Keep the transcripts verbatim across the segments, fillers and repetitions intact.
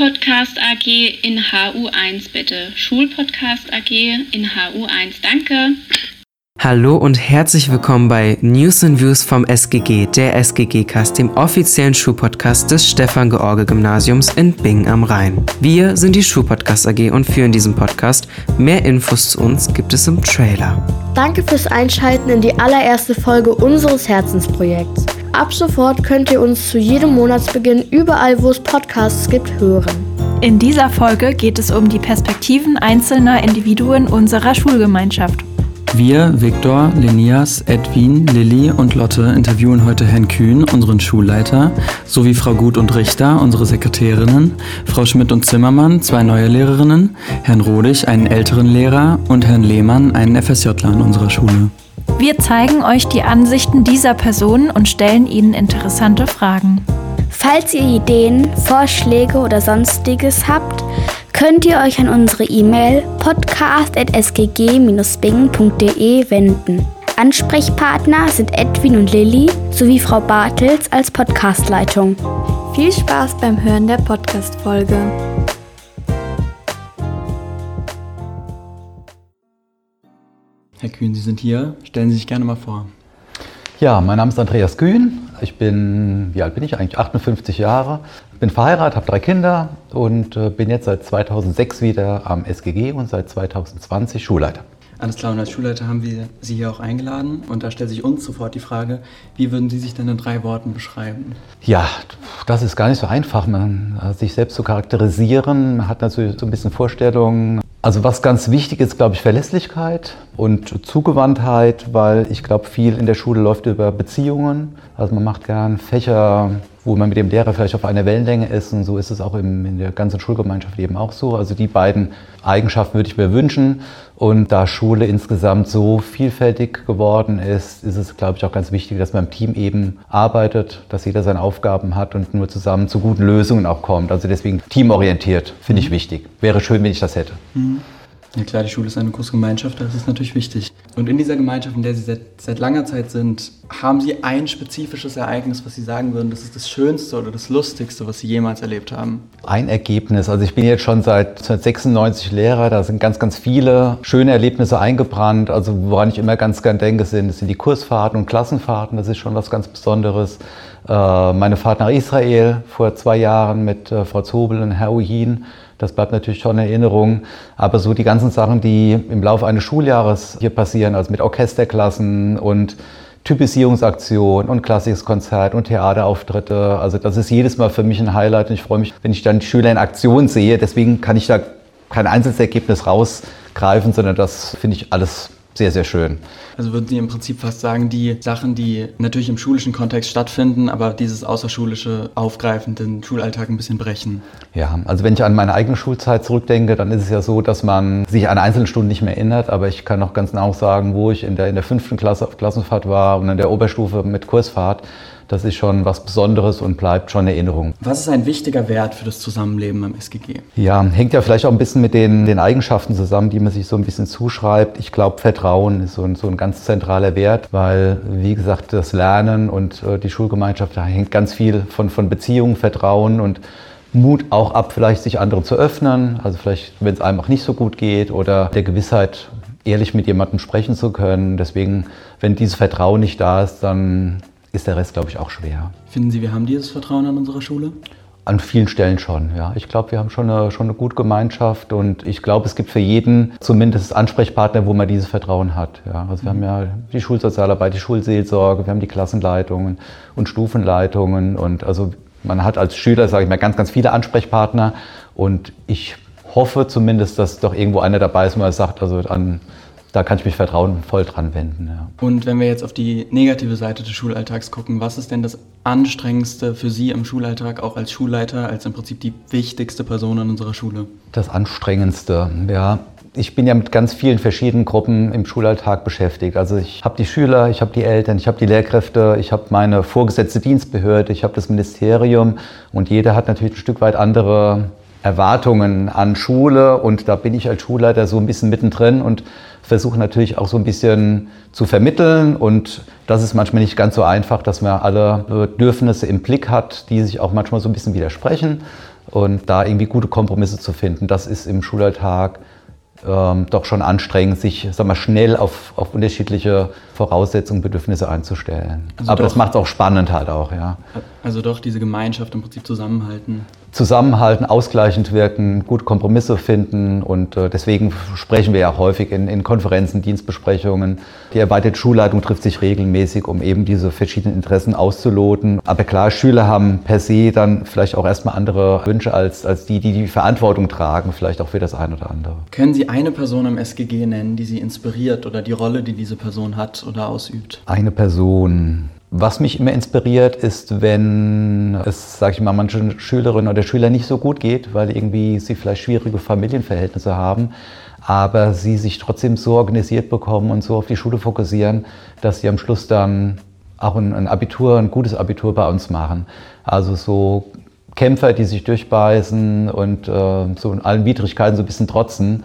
Schulpodcast A G in H U eins bitte. Schulpodcast A G in H U eins, danke. Hallo und herzlich willkommen bei News and Views vom S G G, der S G G-Cast, dem offiziellen Schulpodcast des Stefan-George-Gymnasiums in Bingen am Rhein. Wir sind die Schulpodcast A G und führen diesen Podcast. Mehr Infos zu uns gibt es im Trailer. Danke fürs Einschalten in die allererste Folge unseres Herzensprojekts. Ab sofort könnt ihr uns zu jedem Monatsbeginn überall, wo es Podcasts gibt, hören. In dieser Folge geht es um die Perspektiven einzelner Individuen unserer Schulgemeinschaft. Wir, Viktor, Lenias, Edwin, Lilly und Lotte, interviewen heute Herrn Kühn, unseren Schulleiter, sowie Frau Gut und Richter, unsere Sekretärinnen, Frau Schmidt und Zimmermann, zwei neue Lehrerinnen, Herrn Rodig, einen älteren Lehrer und Herrn Lehmann, einen F S Jler an unserer Schule. Wir zeigen euch die Ansichten dieser Personen und stellen ihnen interessante Fragen. Falls ihr Ideen, Vorschläge oder sonstiges habt, könnt ihr euch an unsere E-Mail podcast at s g g dash bingen punkt d e wenden. Ansprechpartner sind Edwin und Lilly sowie Frau Bartels als Podcastleitung. Viel Spaß beim Hören der Podcast-Folge. Herr Kühn, Sie sind hier. Stellen Sie sich gerne mal vor. Ja, mein Name ist Andreas Kühn. Ich bin, wie alt bin ich eigentlich? achtundfünfzig Jahre. Bin verheiratet, habe drei Kinder und äh, bin jetzt seit zweitausendsechs wieder am S G G und seit zweitausendzwanzig Schulleiter. Alles klar, und als Schulleiter haben wir Sie hier auch eingeladen. Und da stellt sich uns sofort die Frage, wie würden Sie sich denn in drei Worten beschreiben? Ja, das ist gar nicht so einfach, man, sich selbst zu charakterisieren. Man hat natürlich so ein bisschen Vorstellungen. Also was ganz wichtig ist, glaube ich, Verlässlichkeit und Zugewandtheit, weil ich glaube, viel in der Schule läuft über Beziehungen. Also man macht gern Fächer, wo man mit dem Lehrer vielleicht auf einer Wellenlänge ist, und so ist es auch im, in der ganzen Schulgemeinschaft eben auch so. Also die beiden Eigenschaften würde ich mir wünschen. Und da Schule insgesamt so vielfältig geworden ist, ist es, glaube ich, auch ganz wichtig, dass man im Team eben arbeitet, dass jeder seine Aufgaben hat und nur zusammen zu guten Lösungen auch kommt. Also deswegen teamorientiert, finde ich wichtig. Wäre schön, wenn ich das hätte. Mhm. Ja klar, die Schule ist eine große Gemeinschaft, das ist natürlich wichtig. Und in dieser Gemeinschaft, in der Sie seit, seit langer Zeit sind, haben Sie ein spezifisches Ereignis, was Sie sagen würden, das ist das Schönste oder das Lustigste, was Sie jemals erlebt haben? Ein Ergebnis, also ich bin jetzt schon seit neunzehnhundertsechsundneunzig Lehrer, da sind ganz, ganz viele schöne Erlebnisse eingebrannt. Also woran ich immer ganz gern denke, sind, das sind die Kursfahrten und Klassenfahrten, das ist schon was ganz Besonderes. Äh, meine Fahrt nach Israel vor zwei Jahren mit äh, Frau Zobel und Herr Uhin, das bleibt natürlich schon in Erinnerung. Aber so die ganzen Sachen, die im Laufe eines Schuljahres hier passieren, also mit Orchesterklassen und Typisierungsaktion und klassisches Konzert und Theaterauftritte, also das ist jedes Mal für mich ein Highlight und ich freue mich, wenn ich dann die Schüler in Aktion sehe. Deswegen kann ich da kein Einzelnergebnis rausgreifen, sondern das finde ich alles sehr, sehr schön. Also würden Sie im Prinzip fast sagen, die Sachen, die natürlich im schulischen Kontext stattfinden, aber dieses außerschulische Aufgreifen, den Schulalltag ein bisschen brechen? Ja, also wenn ich an meine eigene Schulzeit zurückdenke, dann ist es ja so, dass man sich an einzelne Stunden nicht mehr erinnert, aber ich kann noch ganz genau sagen, wo ich in der, in der fünften Klasse auf Klassenfahrt war und in der Oberstufe mit Kursfahrt. Das ist schon was Besonderes und bleibt schon eine Erinnerung. Was ist ein wichtiger Wert für das Zusammenleben am S G G? Ja, hängt ja vielleicht auch ein bisschen mit den, den Eigenschaften zusammen, die man sich so ein bisschen zuschreibt. Ich glaube, Vertrauen ist so ein, so ein ganz zentraler Wert, weil, wie gesagt, das Lernen und äh, die Schulgemeinschaft, da hängt ganz viel von, von Beziehungen, Vertrauen und Mut auch ab, vielleicht sich anderen zu öffnen. Also vielleicht, wenn es einem auch nicht so gut geht oder der Gewissheit, ehrlich mit jemandem sprechen zu können. Deswegen, wenn dieses Vertrauen nicht da ist, dann ist der Rest, glaube ich, auch schwer. Finden Sie, wir haben dieses Vertrauen an unserer Schule? An vielen Stellen schon, ja. Ich glaube, wir haben schon eine, schon eine gute Gemeinschaft und ich glaube, es gibt für jeden zumindest Ansprechpartner, wo man dieses Vertrauen hat. Ja. Also wir mhm. haben ja die Schulsozialarbeit, die Schulseelsorge, wir haben die Klassenleitungen und Stufenleitungen und also man hat als Schüler, sage ich mal, ganz, ganz viele Ansprechpartner und ich hoffe zumindest, dass doch irgendwo einer dabei ist, wo man sagt, also an da kann ich mich vertrauensvoll dran wenden. Ja. Und wenn wir jetzt auf die negative Seite des Schulalltags gucken, was ist denn das Anstrengendste für Sie im Schulalltag, auch als Schulleiter, als im Prinzip die wichtigste Person an unserer Schule? Das Anstrengendste, ja. Ich bin ja mit ganz vielen verschiedenen Gruppen im Schulalltag beschäftigt. Also ich habe die Schüler, ich habe die Eltern, ich habe die Lehrkräfte, ich habe meine vorgesetzte Dienstbehörde, ich habe das Ministerium und jeder hat natürlich ein Stück weit andere Erwartungen an Schule und da bin ich als Schulleiter so ein bisschen mittendrin und versuche natürlich auch so ein bisschen zu vermitteln und das ist manchmal nicht ganz so einfach, dass man alle Bedürfnisse im Blick hat, die sich auch manchmal so ein bisschen widersprechen. Und da irgendwie gute Kompromisse zu finden, das ist im Schulalltag ähm, doch schon anstrengend, sich sag mal, schnell auf, auf unterschiedliche Voraussetzungen, Bedürfnisse einzustellen. Also Aber doch, das macht es auch spannend halt auch, ja. Also doch diese Gemeinschaft im Prinzip zusammenhalten. Zusammenhalten, ausgleichend wirken, gute Kompromisse finden und äh, deswegen sprechen wir ja häufig in, in Konferenzen, Dienstbesprechungen. Die erweiterte Schulleitung trifft sich regelmäßig, um eben diese verschiedenen Interessen auszuloten. Aber klar, Schüler haben per se dann vielleicht auch erstmal andere Wünsche als, als die, die die Verantwortung tragen, vielleicht auch für das eine oder andere. Können Sie eine Person im S G G nennen, die Sie inspiriert oder die Rolle, die diese Person hat oder ausübt? Eine Person. Was mich immer inspiriert, ist, wenn es, sage ich mal, manchen Schülerinnen oder Schülern nicht so gut geht, weil irgendwie sie vielleicht schwierige Familienverhältnisse haben, aber sie sich trotzdem so organisiert bekommen und so auf die Schule fokussieren, dass sie am Schluss dann auch ein, ein Abitur, ein gutes Abitur bei uns machen. Also so Kämpfer, die sich durchbeißen und äh, so in allen Widrigkeiten so ein bisschen trotzen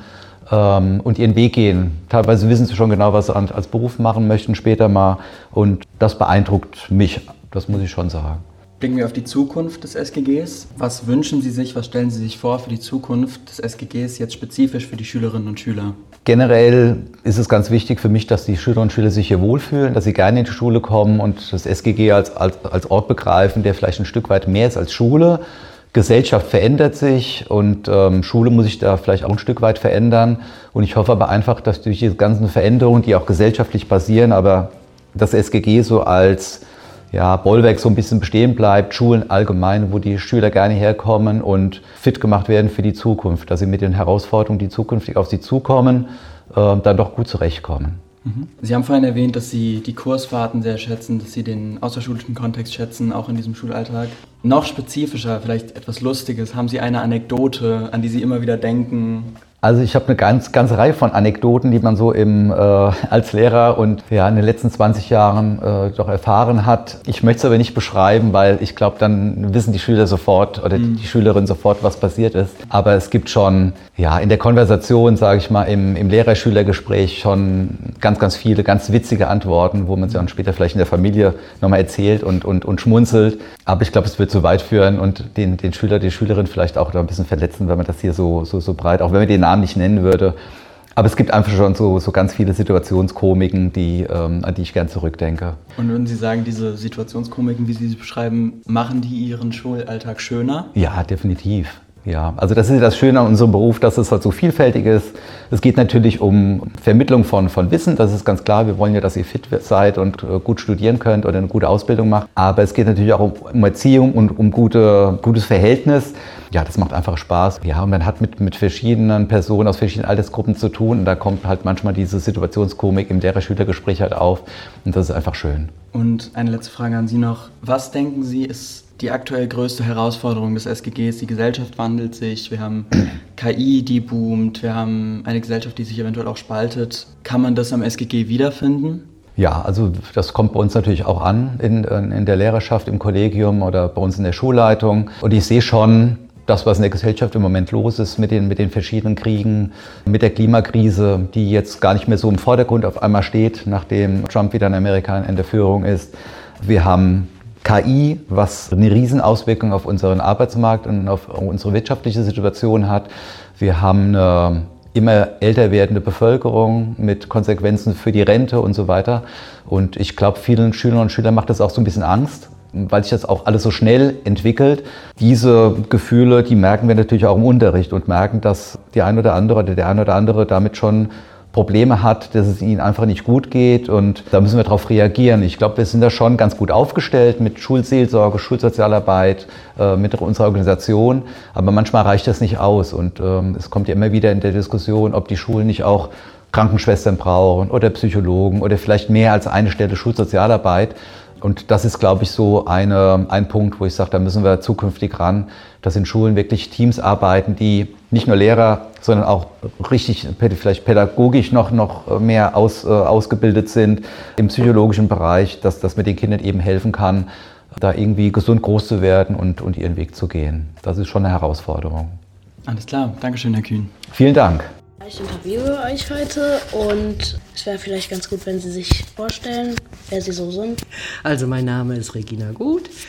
und ihren Weg gehen. Teilweise wissen sie schon genau, was sie als Beruf machen möchten später mal und das beeindruckt mich, das muss ich schon sagen. Blicken wir auf die Zukunft des S G Gs. Was wünschen Sie sich, was stellen Sie sich vor für die Zukunft des S G Gs, jetzt spezifisch für die Schülerinnen und Schüler? Generell ist es ganz wichtig für mich, dass die Schülerinnen und Schüler sich hier wohlfühlen, dass sie gerne in die Schule kommen und das S G G als, als, als Ort begreifen, der vielleicht ein Stück weit mehr ist als Schule. Gesellschaft verändert sich und ähm, Schule muss sich da vielleicht auch ein Stück weit verändern. Und ich hoffe aber einfach, dass durch diese ganzen Veränderungen, die auch gesellschaftlich passieren, aber das S G G so als ja, Bollwerk so ein bisschen bestehen bleibt, Schulen allgemein, wo die Schüler gerne herkommen und fit gemacht werden für die Zukunft, dass sie mit den Herausforderungen, die zukünftig auf sie zukommen, äh, dann doch gut zurechtkommen. Sie haben vorhin erwähnt, dass Sie die Kursfahrten sehr schätzen, dass Sie den außerschulischen Kontext schätzen, auch in diesem Schulalltag. Noch spezifischer, vielleicht etwas Lustiges, haben Sie eine Anekdote, an die Sie immer wieder denken? Also ich habe eine ganz, ganze Reihe von Anekdoten, die man so im, äh, als Lehrer und ja, in den letzten zwanzig Jahren äh, doch erfahren hat. Ich möchte es aber nicht beschreiben, weil ich glaube, dann wissen die Schüler sofort oder mhm. die Schülerin sofort, was passiert ist. Aber es gibt schon ja, in der Konversation, sage ich mal, im, im Lehrer-Schüler-Gespräch schon ganz, ganz viele ganz witzige Antworten, wo man sie dann später vielleicht in der Familie nochmal erzählt und, und, und schmunzelt. Aber ich glaube, es wird zu weit führen und den, den Schüler, die Schülerin vielleicht auch da ein bisschen verletzen, wenn man das hier so, so, so breit, auch wenn man den Namen nicht nennen würde. Aber es gibt einfach schon so, so ganz viele Situationskomiken, die, ähm, an die ich gern zurückdenke. Und würden Sie sagen, diese Situationskomiken, wie Sie sie beschreiben, machen die Ihren Schulalltag schöner? Ja, definitiv. Ja, also das ist das Schöne an unserem Beruf, dass es halt so vielfältig ist. Es geht natürlich um Vermittlung von, von Wissen, das ist ganz klar. Wir wollen ja, dass ihr fit seid und gut studieren könnt oder eine gute Ausbildung macht. Aber es geht natürlich auch um, um Erziehung und um gute, gutes Verhältnis. Ja, das macht einfach Spaß. Ja, und man hat mit, mit verschiedenen Personen aus verschiedenen Altersgruppen zu tun. Und da kommt halt manchmal diese Situationskomik im Lehrer-Schüler-Gespräch halt auf. Und das ist einfach schön. Und eine letzte Frage an Sie noch. Was denken Sie, ist die aktuell größte Herausforderung des S G Gs? Die Gesellschaft wandelt sich, wir haben K I, die boomt, wir haben eine Gesellschaft, die sich eventuell auch spaltet. Kann man das am S G G wiederfinden? Ja, also das kommt bei uns natürlich auch an in, in der Lehrerschaft, im Kollegium oder bei uns in der Schulleitung. Und ich sehe schon das, was in der Gesellschaft im Moment los ist mit den, mit den verschiedenen Kriegen, mit der Klimakrise, die jetzt gar nicht mehr so im Vordergrund auf einmal steht, nachdem Trump wieder in Amerika in der Führung ist. Wir haben K I, was eine Riesenauswirkung auf unseren Arbeitsmarkt und auf unsere wirtschaftliche Situation hat. Wir haben eine immer älter werdende Bevölkerung mit Konsequenzen für die Rente und so weiter. Und ich glaube, vielen Schülerinnen und Schülern macht das auch so ein bisschen Angst, weil sich das auch alles so schnell entwickelt. Diese Gefühle, die merken wir natürlich auch im Unterricht und merken, dass die ein oder andere oder der ein oder andere damit schon Probleme hat, dass es ihnen einfach nicht gut geht und da müssen wir darauf reagieren. Ich glaube, wir sind da schon ganz gut aufgestellt mit Schulseelsorge, Schulsozialarbeit, äh, mit unserer Organisation, aber manchmal reicht das nicht aus und ähm, es kommt ja immer wieder in der Diskussion, ob die Schulen nicht auch Krankenschwestern brauchen oder Psychologen oder vielleicht mehr als eine Stelle Schulsozialarbeit. Und das ist, glaube ich, so eine, ein Punkt, wo ich sage, da müssen wir zukünftig ran, dass in Schulen wirklich Teams arbeiten, die nicht nur Lehrer, sondern auch richtig vielleicht pädagogisch noch, noch mehr aus, äh, ausgebildet sind im psychologischen Bereich, dass das mit den Kindern eben helfen kann, da irgendwie gesund groß zu werden und, und ihren Weg zu gehen. Das ist schon eine Herausforderung. Alles klar. Dankeschön, Herr Kühn. Vielen Dank. Ich interviewe euch heute und es wäre vielleicht ganz gut, wenn Sie sich vorstellen, wer Sie so sind. Also mein Name ist Regina Gut.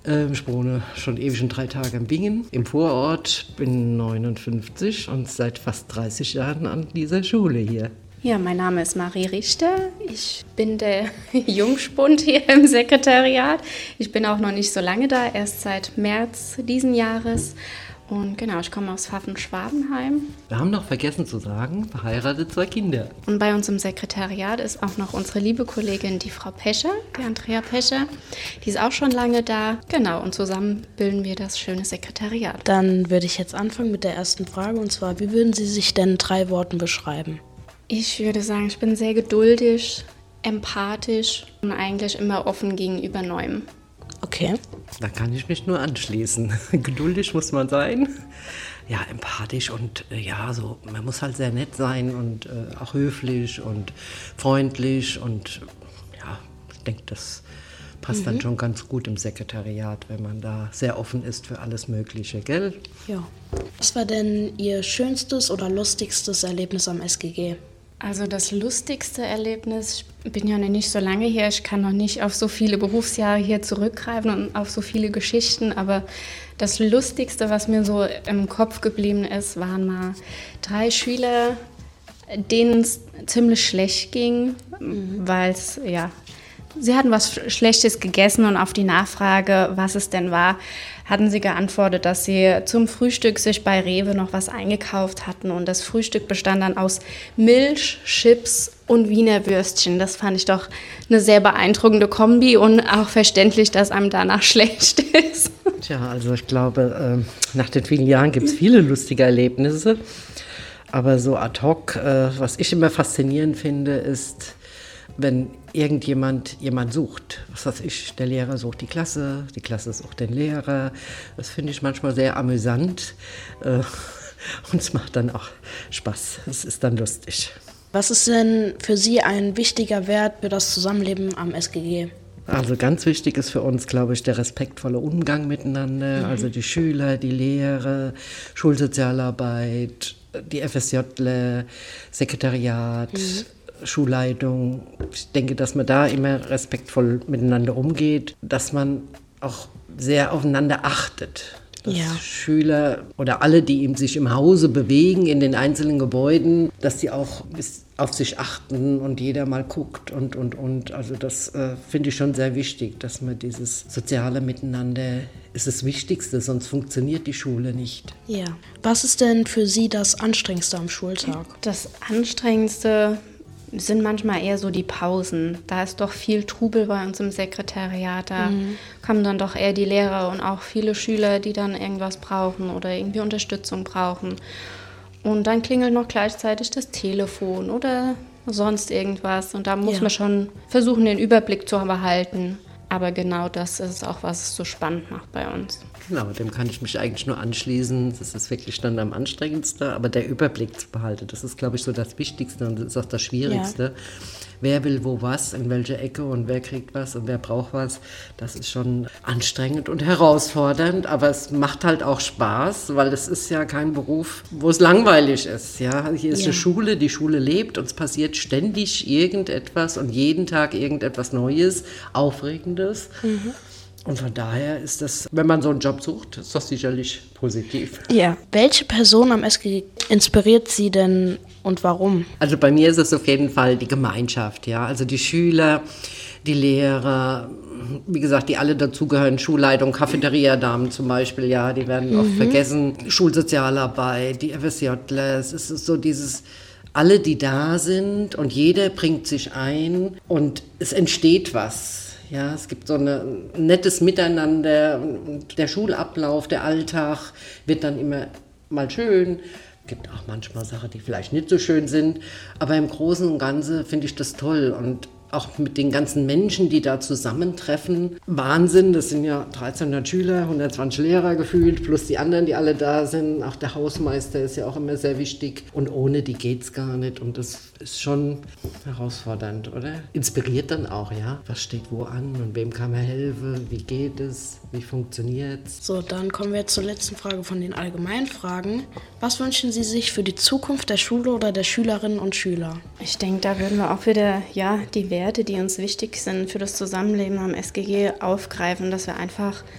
Ähm, ich wohne schon ewig in drei Tagen in Bingen im Vorort, bin neunundfünfzig und seit fast dreißig Jahren an dieser Schule hier. Ja, mein Name ist Marie Richter. Ich bin der Jungspund hier im Sekretariat. Ich bin auch noch nicht so lange da, erst seit März diesen Jahres. Und genau, ich komme aus Pfaffen-Schwabenheim. Wir haben noch vergessen zu sagen, verheiratet, zwei Kinder. Und bei uns im Sekretariat ist auch noch unsere liebe Kollegin, die Frau Pescher, die Andrea Pescher. Die ist auch schon lange da. Genau, und zusammen bilden wir das schöne Sekretariat. Dann würde ich jetzt anfangen mit der ersten Frage. Und zwar, wie würden Sie sich denn in drei Worten beschreiben? Ich würde sagen, ich bin sehr geduldig, empathisch und eigentlich immer offen gegenüber Neuem. Okay. Da kann ich mich nur anschließen. Geduldig muss man sein, ja, empathisch und äh, ja, so, man muss halt sehr nett sein und äh, auch höflich und freundlich und ja, ich denke, das passt mhm. dann schon ganz gut im Sekretariat, wenn man da sehr offen ist für alles Mögliche, gell? Ja. Was war denn Ihr schönstes oder lustigstes Erlebnis am S G G? Also das lustigste Erlebnis, ich bin ja noch nicht so lange hier, ich kann noch nicht auf so viele Berufsjahre hier zurückgreifen und auf so viele Geschichten, aber das Lustigste, was mir so im Kopf geblieben ist, waren mal drei Schüler, denen es ziemlich schlecht ging, mhm. weil es, ja, sie hatten was Schlechtes gegessen und auf die Nachfrage, was es denn war, hatten sie geantwortet, dass sie zum Frühstück sich bei Rewe noch was eingekauft hatten. Und das Frühstück bestand dann aus Milch, Chips und Wiener Würstchen. Das fand ich doch eine sehr beeindruckende Kombi und auch verständlich, dass einem danach schlecht ist. Tja, also ich glaube, äh, nach den vielen Jahren gibt es viele lustige Erlebnisse. Aber so ad hoc, äh, was ich immer faszinierend finde, ist, wenn irgendjemand jemand sucht, was weiß ich, der Lehrer sucht die Klasse, die Klasse sucht den Lehrer. Das finde ich manchmal sehr amüsant äh, und es macht dann auch Spaß. Es ist dann lustig. Was ist denn für Sie ein wichtiger Wert für das Zusammenleben am S G G? Also ganz wichtig ist für uns, glaube ich, der respektvolle Umgang miteinander. Mhm. Also die Schüler, die Lehrer, Schulsozialarbeit, die F S Jler, Sekretariat, mhm. Schulleitung. Ich denke, dass man da immer respektvoll miteinander umgeht, dass man auch sehr aufeinander achtet. Dass ja. Schüler oder alle, die eben sich im Hause bewegen, in den einzelnen Gebäuden, dass die auch auf sich achten und jeder mal guckt und, und, und. Also das äh, finde ich schon sehr wichtig, dass man dieses soziale Miteinander ist das Wichtigste, sonst funktioniert die Schule nicht. Ja. Was ist denn für Sie das Anstrengendste am Schultag? Das Anstrengendste sind manchmal eher so die Pausen. Da ist doch viel Trubel bei uns im Sekretariat. Da mhm. kommen dann doch eher die Lehrer und auch viele Schüler, die dann irgendwas brauchen oder irgendwie Unterstützung brauchen. Und dann klingelt noch gleichzeitig das Telefon oder sonst irgendwas. Und da muss ja. man schon versuchen, den Überblick zu behalten. Aber genau das ist auch, was es so spannend macht bei uns. Genau, dem kann ich mich eigentlich nur anschließen. Das ist wirklich dann am anstrengendsten. Aber der Überblick zu behalten, das ist, glaube ich, so das Wichtigste und das ist auch das Schwierigste. Ja. Wer will wo was, in welche Ecke und wer kriegt was und wer braucht was. Das ist schon anstrengend und herausfordernd, aber es macht halt auch Spaß, weil es ist ja kein Beruf, wo es langweilig ist. Ja? Hier ist ja. eine Schule, die Schule lebt und es passiert ständig irgendetwas und jeden Tag irgendetwas Neues, Aufregendes. Mhm. Und von daher ist das, wenn man so einen Job sucht, ist das sicherlich positiv. Ja. Welche Person am S G G inspiriert Sie denn und warum? Also bei mir ist es auf jeden Fall die Gemeinschaft, ja. Also die Schüler, die Lehrer, wie gesagt, die alle dazugehören, Schulleitung, Cafeteria-Damen zum Beispiel, ja, die werden mhm. oft vergessen. Schulsozialarbeit, die F S Jler, es ist so dieses, alle, die da sind und jeder bringt sich ein und es entsteht was. Ja, es gibt so ein nettes Miteinander und der Schulablauf, der Alltag wird dann immer mal schön. Es gibt auch manchmal Sachen, die vielleicht nicht so schön sind, aber im Großen und Ganzen finde ich das toll und auch mit den ganzen Menschen, die da zusammentreffen. Wahnsinn, das sind ja dreizehnhundert Schüler, hundertzwanzig Lehrer gefühlt, plus die anderen, die alle da sind. Auch der Hausmeister ist ja auch immer sehr wichtig. Und ohne die geht's gar nicht. Und das ist schon herausfordernd, oder? Inspiriert dann auch, ja. Was steht wo an und wem kann man helfen? Wie geht es? Wie funktioniert's? So, dann kommen wir zur letzten Frage von den allgemeinen Fragen. Was wünschen Sie sich für die Zukunft der Schule oder der Schülerinnen und Schüler? Ich denke, da würden wir auch wieder, ja, die Werte, die uns wichtig sind für das Zusammenleben am S G G aufgreifen, dass wir einfach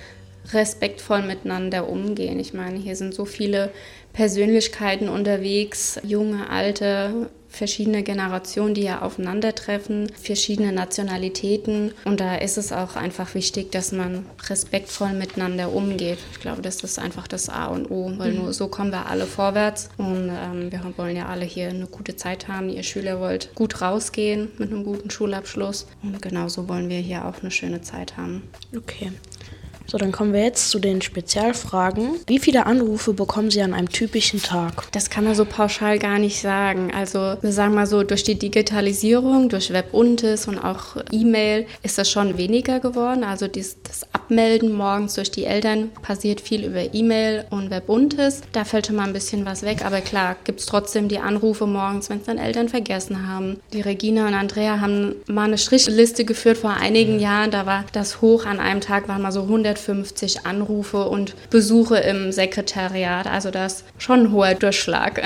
respektvoll miteinander umgehen. Ich meine, hier sind so viele Persönlichkeiten unterwegs, junge, alte, verschiedene Generationen, die ja aufeinandertreffen, verschiedene Nationalitäten. Und da ist es auch einfach wichtig, dass man respektvoll miteinander umgeht. Ich glaube, das ist einfach das A und O, weil nur so kommen wir alle vorwärts. Und ähm, wir wollen ja alle hier eine gute Zeit haben. Ihr Schüler wollt gut rausgehen mit einem guten Schulabschluss. Und genauso wollen wir hier auch eine schöne Zeit haben. Okay. So, dann kommen wir jetzt zu den Spezialfragen. Wie viele Anrufe bekommen Sie an einem typischen Tag? Das kann man so pauschal gar nicht sagen. Also wir sagen mal so, durch die Digitalisierung, durch Webuntes und auch E-Mail ist das schon weniger geworden. Also dies, das Abmelden morgens durch die Eltern passiert viel über E-Mail und Webuntes. Da fällt schon mal ein bisschen was weg. Aber klar, gibt es trotzdem die Anrufe morgens, wenn es dann Eltern vergessen haben. Die Regina und Andrea haben mal eine Strichliste geführt vor einigen Jahren. Da war das hoch. An einem Tag waren mal so hundertfünfzig Anrufe und Besuche im Sekretariat. Also das ist schon ein hoher Durchschlag.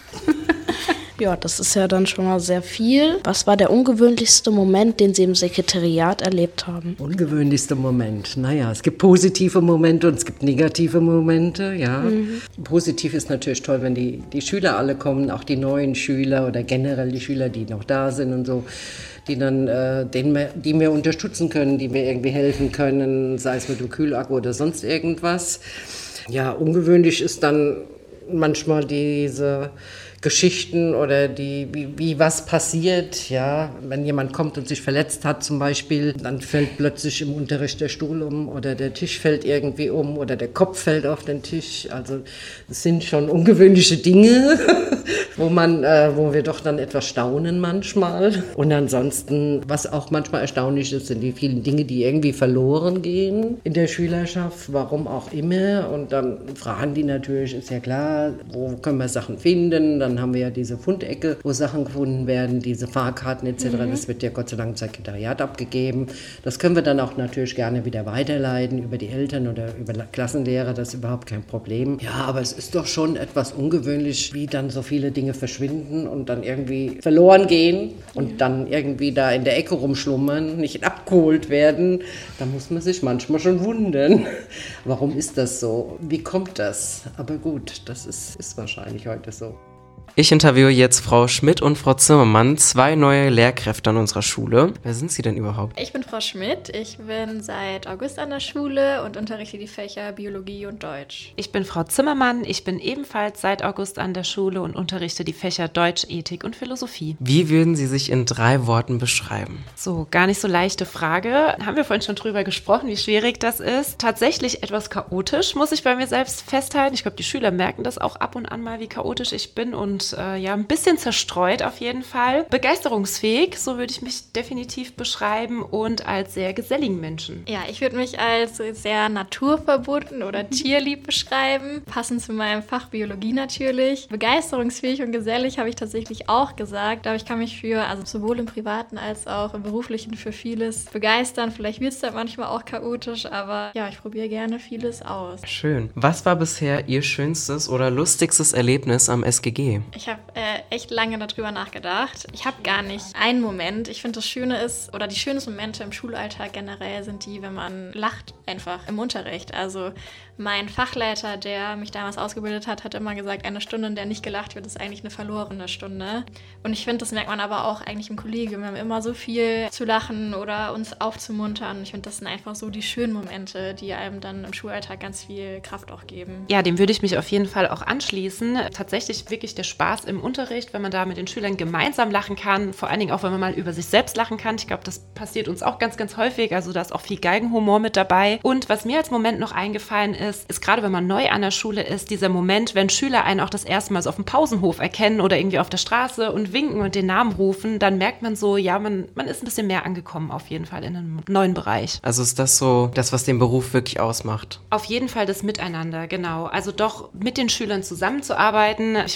Ja, das ist ja dann schon mal sehr viel. Was war der ungewöhnlichste Moment, den Sie im Sekretariat erlebt haben? Ungewöhnlichster Moment. Naja, es gibt positive Momente und es gibt negative Momente, ja. Mhm. Positiv ist natürlich toll, wenn die, die Schüler alle kommen, auch die neuen Schüler oder generell die Schüler, die noch da sind und so, die dann, äh, denen wir, die wir unterstützen können, die mir irgendwie helfen können, sei es mit dem Kühlakku oder sonst irgendwas. Ja, ungewöhnlich ist dann manchmal diese Geschichten oder die, wie, wie was passiert, ja, wenn jemand kommt und sich verletzt hat zum Beispiel, dann fällt plötzlich im Unterricht der Stuhl um oder der Tisch fällt irgendwie um oder der Kopf fällt auf den Tisch, also das sind schon ungewöhnliche Dinge, wo man, äh, wo wir doch dann etwas staunen manchmal. Und ansonsten, was auch manchmal erstaunlich ist, sind die vielen Dinge, die irgendwie verloren gehen in der Schülerschaft, warum auch immer, und dann fragen die natürlich, ist ja klar, wo können wir Sachen finden, dann Dann haben wir ja diese Fundecke, wo Sachen gefunden werden, diese Fahrkarten et cetera. Mhm. Das wird ja Gott sei Dank im Sekretariat abgegeben. Das können wir dann auch natürlich gerne wieder weiterleiten über die Eltern oder über Klassenlehrer. Das ist überhaupt kein Problem. Ja, aber es ist doch schon etwas ungewöhnlich, wie dann so viele Dinge verschwinden und dann irgendwie verloren gehen und dann irgendwie da in der Ecke rumschlummern, nicht abgeholt werden. Da muss man sich manchmal schon wundern. Warum ist das so? Wie kommt das? Aber gut, das ist, ist wahrscheinlich heute so. Ich interviewe jetzt Frau Schmidt und Frau Zimmermann, zwei neue Lehrkräfte an unserer Schule. Wer sind Sie denn überhaupt? Ich bin Frau Schmidt, ich bin seit August an der Schule und unterrichte die Fächer Biologie und Deutsch. Ich bin Frau Zimmermann, ich bin ebenfalls seit August an der Schule und unterrichte die Fächer Deutsch, Ethik und Philosophie. Wie würden Sie sich in drei Worten beschreiben? So, gar nicht so leichte Frage. Haben wir vorhin schon drüber gesprochen, wie schwierig das ist. Tatsächlich etwas chaotisch, muss ich bei mir selbst festhalten. Ich glaube, die Schüler merken das auch ab und an mal, wie chaotisch ich bin und äh, ja, ein bisschen zerstreut auf jeden Fall. Begeisterungsfähig, so würde ich mich definitiv beschreiben, und als sehr geselligen Menschen. Ja, ich würde mich als sehr naturverbunden oder tierlieb beschreiben, passend zu meinem Fach Biologie natürlich. Begeisterungsfähig und gesellig habe ich tatsächlich auch gesagt, aber ich kann mich für, also sowohl im Privaten als auch im Beruflichen für vieles begeistern. Vielleicht wird es dann manchmal auch chaotisch, aber ja, ich probiere gerne vieles aus. Schön. Was war bisher Ihr schönstes oder lustigstes Erlebnis am S G G? Ich habe äh, echt lange darüber nachgedacht. Ich habe gar nicht einen Moment. Ich finde, das Schöne ist, oder die schönsten Momente im Schulalltag generell sind die, wenn man lacht einfach im Unterricht. Also mein Fachleiter, der mich damals ausgebildet hat, hat immer gesagt, eine Stunde, in der nicht gelacht wird, ist eigentlich eine verlorene Stunde. Und ich finde, das merkt man aber auch eigentlich im Kollegium. Wir haben immer so viel zu lachen oder uns aufzumuntern. Ich finde, das sind einfach so die schönen Momente, die einem dann im Schulalltag ganz viel Kraft auch geben. Ja, dem würde ich mich auf jeden Fall auch anschließen. Tatsächlich wirklich der Spaß im Unterricht, wenn man da mit den Schülern gemeinsam lachen kann. Vor allen Dingen auch, wenn man mal über sich selbst lachen kann. Ich glaube, das passiert uns auch ganz, ganz häufig. Also da ist auch viel Galgenhumor mit dabei. Und was mir als Moment noch eingefallen ist, ist gerade, wenn man neu an der Schule ist, dieser Moment, wenn Schüler einen auch das erste Mal so auf dem Pausenhof erkennen oder irgendwie auf der Straße und winken und den Namen rufen, dann merkt man so, ja, man, man ist ein bisschen mehr angekommen auf jeden Fall in einem neuen Bereich. Also ist das so das, was den Beruf wirklich ausmacht? Auf jeden Fall das Miteinander, genau. Also doch mit den Schülern zusammenzuarbeiten. Ich weiß, für Schüler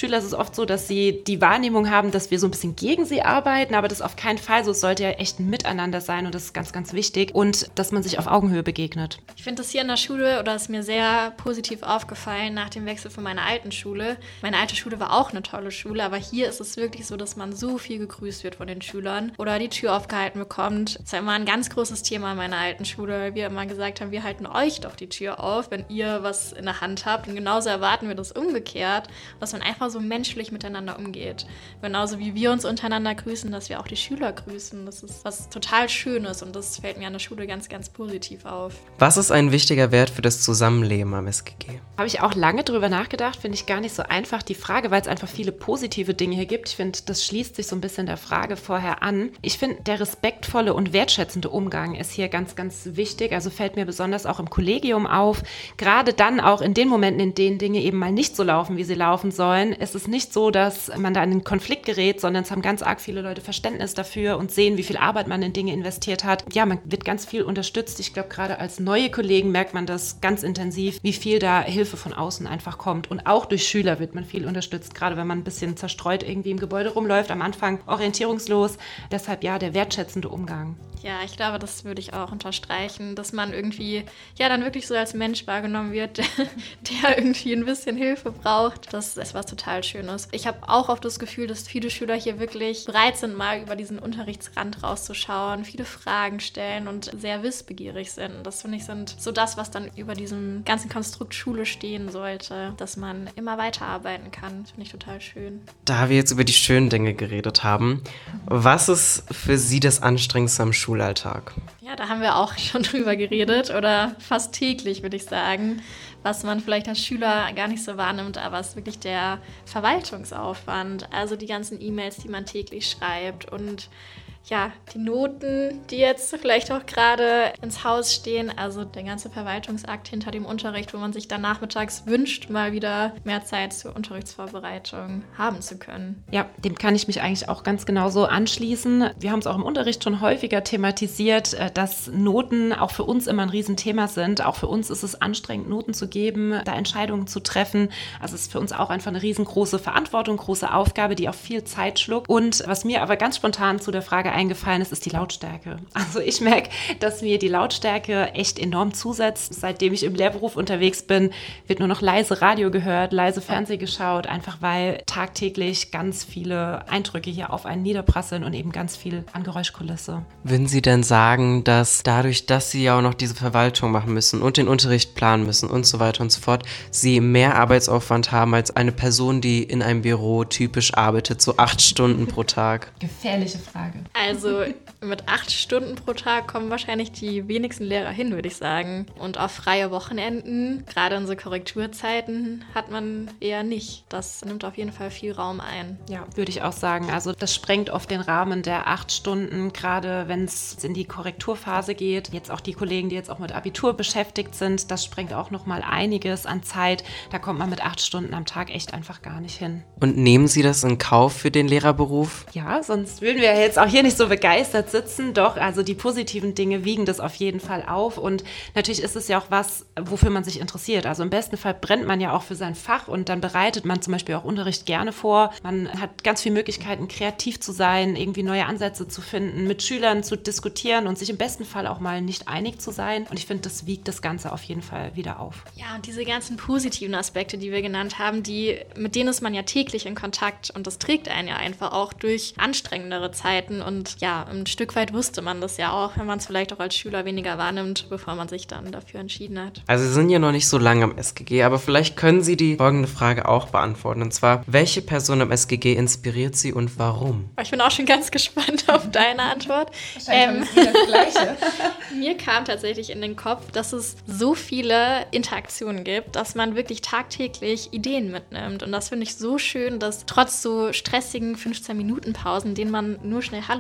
Schüler ist es oft so, dass sie die Wahrnehmung haben, dass wir so ein bisschen gegen sie arbeiten, aber das ist auf keinen Fall so. Es sollte ja echt ein Miteinander sein und das ist ganz, ganz wichtig. Und dass man sich auf Augenhöhe begegnet. Ich finde das hier in der Schule, oder ist mir sehr positiv aufgefallen nach dem Wechsel von meiner alten Schule. Meine alte Schule war auch eine tolle Schule, aber hier ist es wirklich so, dass man so viel gegrüßt wird von den Schülern oder die Tür aufgehalten bekommt. Das war immer ein ganz großes Thema in meiner alten Schule, weil wir immer gesagt haben, wir halten euch doch die Tür auf, wenn ihr was in der Hand habt. Und genauso erwarten wir das umgekehrt, dass man einfach so menschlich miteinander umgeht. Genauso wie wir uns untereinander grüßen, dass wir auch die Schüler grüßen. Das ist was total Schönes und das fällt mir an der Schule ganz, ganz positiv auf. Was ist ein wichtiger Wert für das Zusammenleben am S G G? Habe ich auch lange drüber nachgedacht, finde ich gar nicht so einfach die Frage, weil es einfach viele positive Dinge hier gibt. Ich finde, das schließt sich so ein bisschen der Frage vorher an. Ich finde, der respektvolle und wertschätzende Umgang ist hier ganz, ganz wichtig. Also fällt mir besonders auch im Kollegium auf. Gerade dann auch in den Momenten, in denen Dinge eben mal nicht so laufen, wie sie laufen sollen, ist es nicht so, dass man da in einen Konflikt gerät, sondern es haben ganz arg viele Leute Verständnis dafür und sehen, wie viel Arbeit man in Dinge investiert hat. Ja, man wird ganz viel unterstützt. Ich glaube, gerade als neue Kollegen merkt man das ganz intensiv, wie viel da Hilfe von außen einfach kommt. Und auch durch Schüler wird man viel unterstützt, gerade wenn man ein bisschen zerstreut irgendwie im Gebäude rumläuft, am Anfang orientierungslos. Deshalb ja, der wertschätzende Umgang. Ja, ich glaube, das würde ich auch unterstreichen, dass man irgendwie ja dann wirklich so als Mensch wahrgenommen wird, der, der irgendwie ein bisschen Hilfe braucht. Das ist was total Schönes. Ich habe auch oft das Gefühl, dass viele Schüler hier wirklich bereit sind, mal über diesen Unterrichtsrand rauszuschauen, viele Fragen stellen und sehr wissbegierig sind. Das finde ich sind so das, was dann über diesem ganzen Konstrukt Schule stehen sollte, dass man immer weiterarbeiten kann. Das finde ich total schön. Da wir jetzt über die schönen Dinge geredet haben, was ist für Sie das Anstrengendste am Schulalltag? Ja, da haben wir auch schon drüber geredet oder fast täglich, würde ich sagen, was man vielleicht als Schüler gar nicht so wahrnimmt, aber es ist wirklich der Verwaltungsaufwand, also die ganzen E-Mails, die man täglich schreibt und ja, die Noten, die jetzt vielleicht auch gerade ins Haus stehen, also der ganze Verwaltungsakt hinter dem Unterricht, wo man sich dann nachmittags wünscht, mal wieder mehr Zeit zur Unterrichtsvorbereitung haben zu können. Ja, dem kann ich mich eigentlich auch ganz genauso anschließen. Wir haben es auch im Unterricht schon häufiger thematisiert, dass Noten auch für uns immer ein Riesenthema sind. Auch für uns ist es anstrengend, Noten zu geben, da Entscheidungen zu treffen. Also es ist für uns auch einfach eine riesengroße Verantwortung, große Aufgabe, die auch viel Zeit schluckt. Und was mir aber ganz spontan zu der Frage eingefallen ist, ist die Lautstärke. Also ich merke, dass mir die Lautstärke echt enorm zusetzt. Seitdem ich im Lehrberuf unterwegs bin, wird nur noch leise Radio gehört, leise Fernsehen geschaut, einfach weil tagtäglich ganz viele Eindrücke hier auf einen niederprasseln und eben ganz viel an Geräuschkulisse. Würden Sie denn sagen, dass dadurch, dass Sie ja auch noch diese Verwaltung machen müssen und den Unterricht planen müssen und so weiter und so fort, Sie mehr Arbeitsaufwand haben als eine Person, die in einem Büro typisch arbeitet, so acht Stunden pro Tag? Gefährliche Frage. Also mit acht Stunden pro Tag kommen wahrscheinlich die wenigsten Lehrer hin, würde ich sagen. Und auf freie Wochenenden, gerade in so Korrekturzeiten, hat man eher nicht. Das nimmt auf jeden Fall viel Raum ein. Ja, würde ich auch sagen. Also das sprengt oft den Rahmen der acht Stunden, gerade wenn es in die Korrekturphase geht. Jetzt auch die Kollegen, die jetzt auch mit Abitur beschäftigt sind, das sprengt auch nochmal einiges an Zeit. Da kommt man mit acht Stunden am Tag echt einfach gar nicht hin. Und nehmen Sie das in Kauf für den Lehrerberuf? Ja, sonst würden wir jetzt auch hier nicht so begeistert sitzen. Doch, also die positiven Dinge wiegen das auf jeden Fall auf. Und natürlich ist es ja auch was, wofür man sich interessiert. Also im besten Fall brennt man ja auch für sein Fach und dann bereitet man zum Beispiel auch Unterricht gerne vor. Man hat ganz viele Möglichkeiten, kreativ zu sein, irgendwie neue Ansätze zu finden, mit Schülern zu diskutieren und sich im besten Fall auch mal nicht einig zu sein. Und ich finde, das wiegt das Ganze auf jeden Fall wieder auf. Ja, und diese ganzen positiven Aspekte, die wir genannt haben, die, mit denen ist man ja täglich in Kontakt und das trägt einen ja einfach auch durch anstrengendere Zeiten. Und ja, ein Stück weit wusste man das ja auch, wenn man es vielleicht auch als Schüler weniger wahrnimmt, bevor man sich dann dafür entschieden hat. Also Sie sind ja noch nicht so lange am S G G, aber vielleicht können Sie die folgende Frage auch beantworten. Und zwar, welche Person am S G G inspiriert Sie und warum? Ich bin auch schon ganz gespannt auf deine Antwort. Wahrscheinlich ähm, das Gleiche. Mir kam tatsächlich in den Kopf, dass es so viele Interaktionen gibt, dass man wirklich tagtäglich Ideen mitnimmt. Und das finde ich so schön, dass trotz so stressigen fünfzehn Minuten Pausen, denen man nur schnell Hallo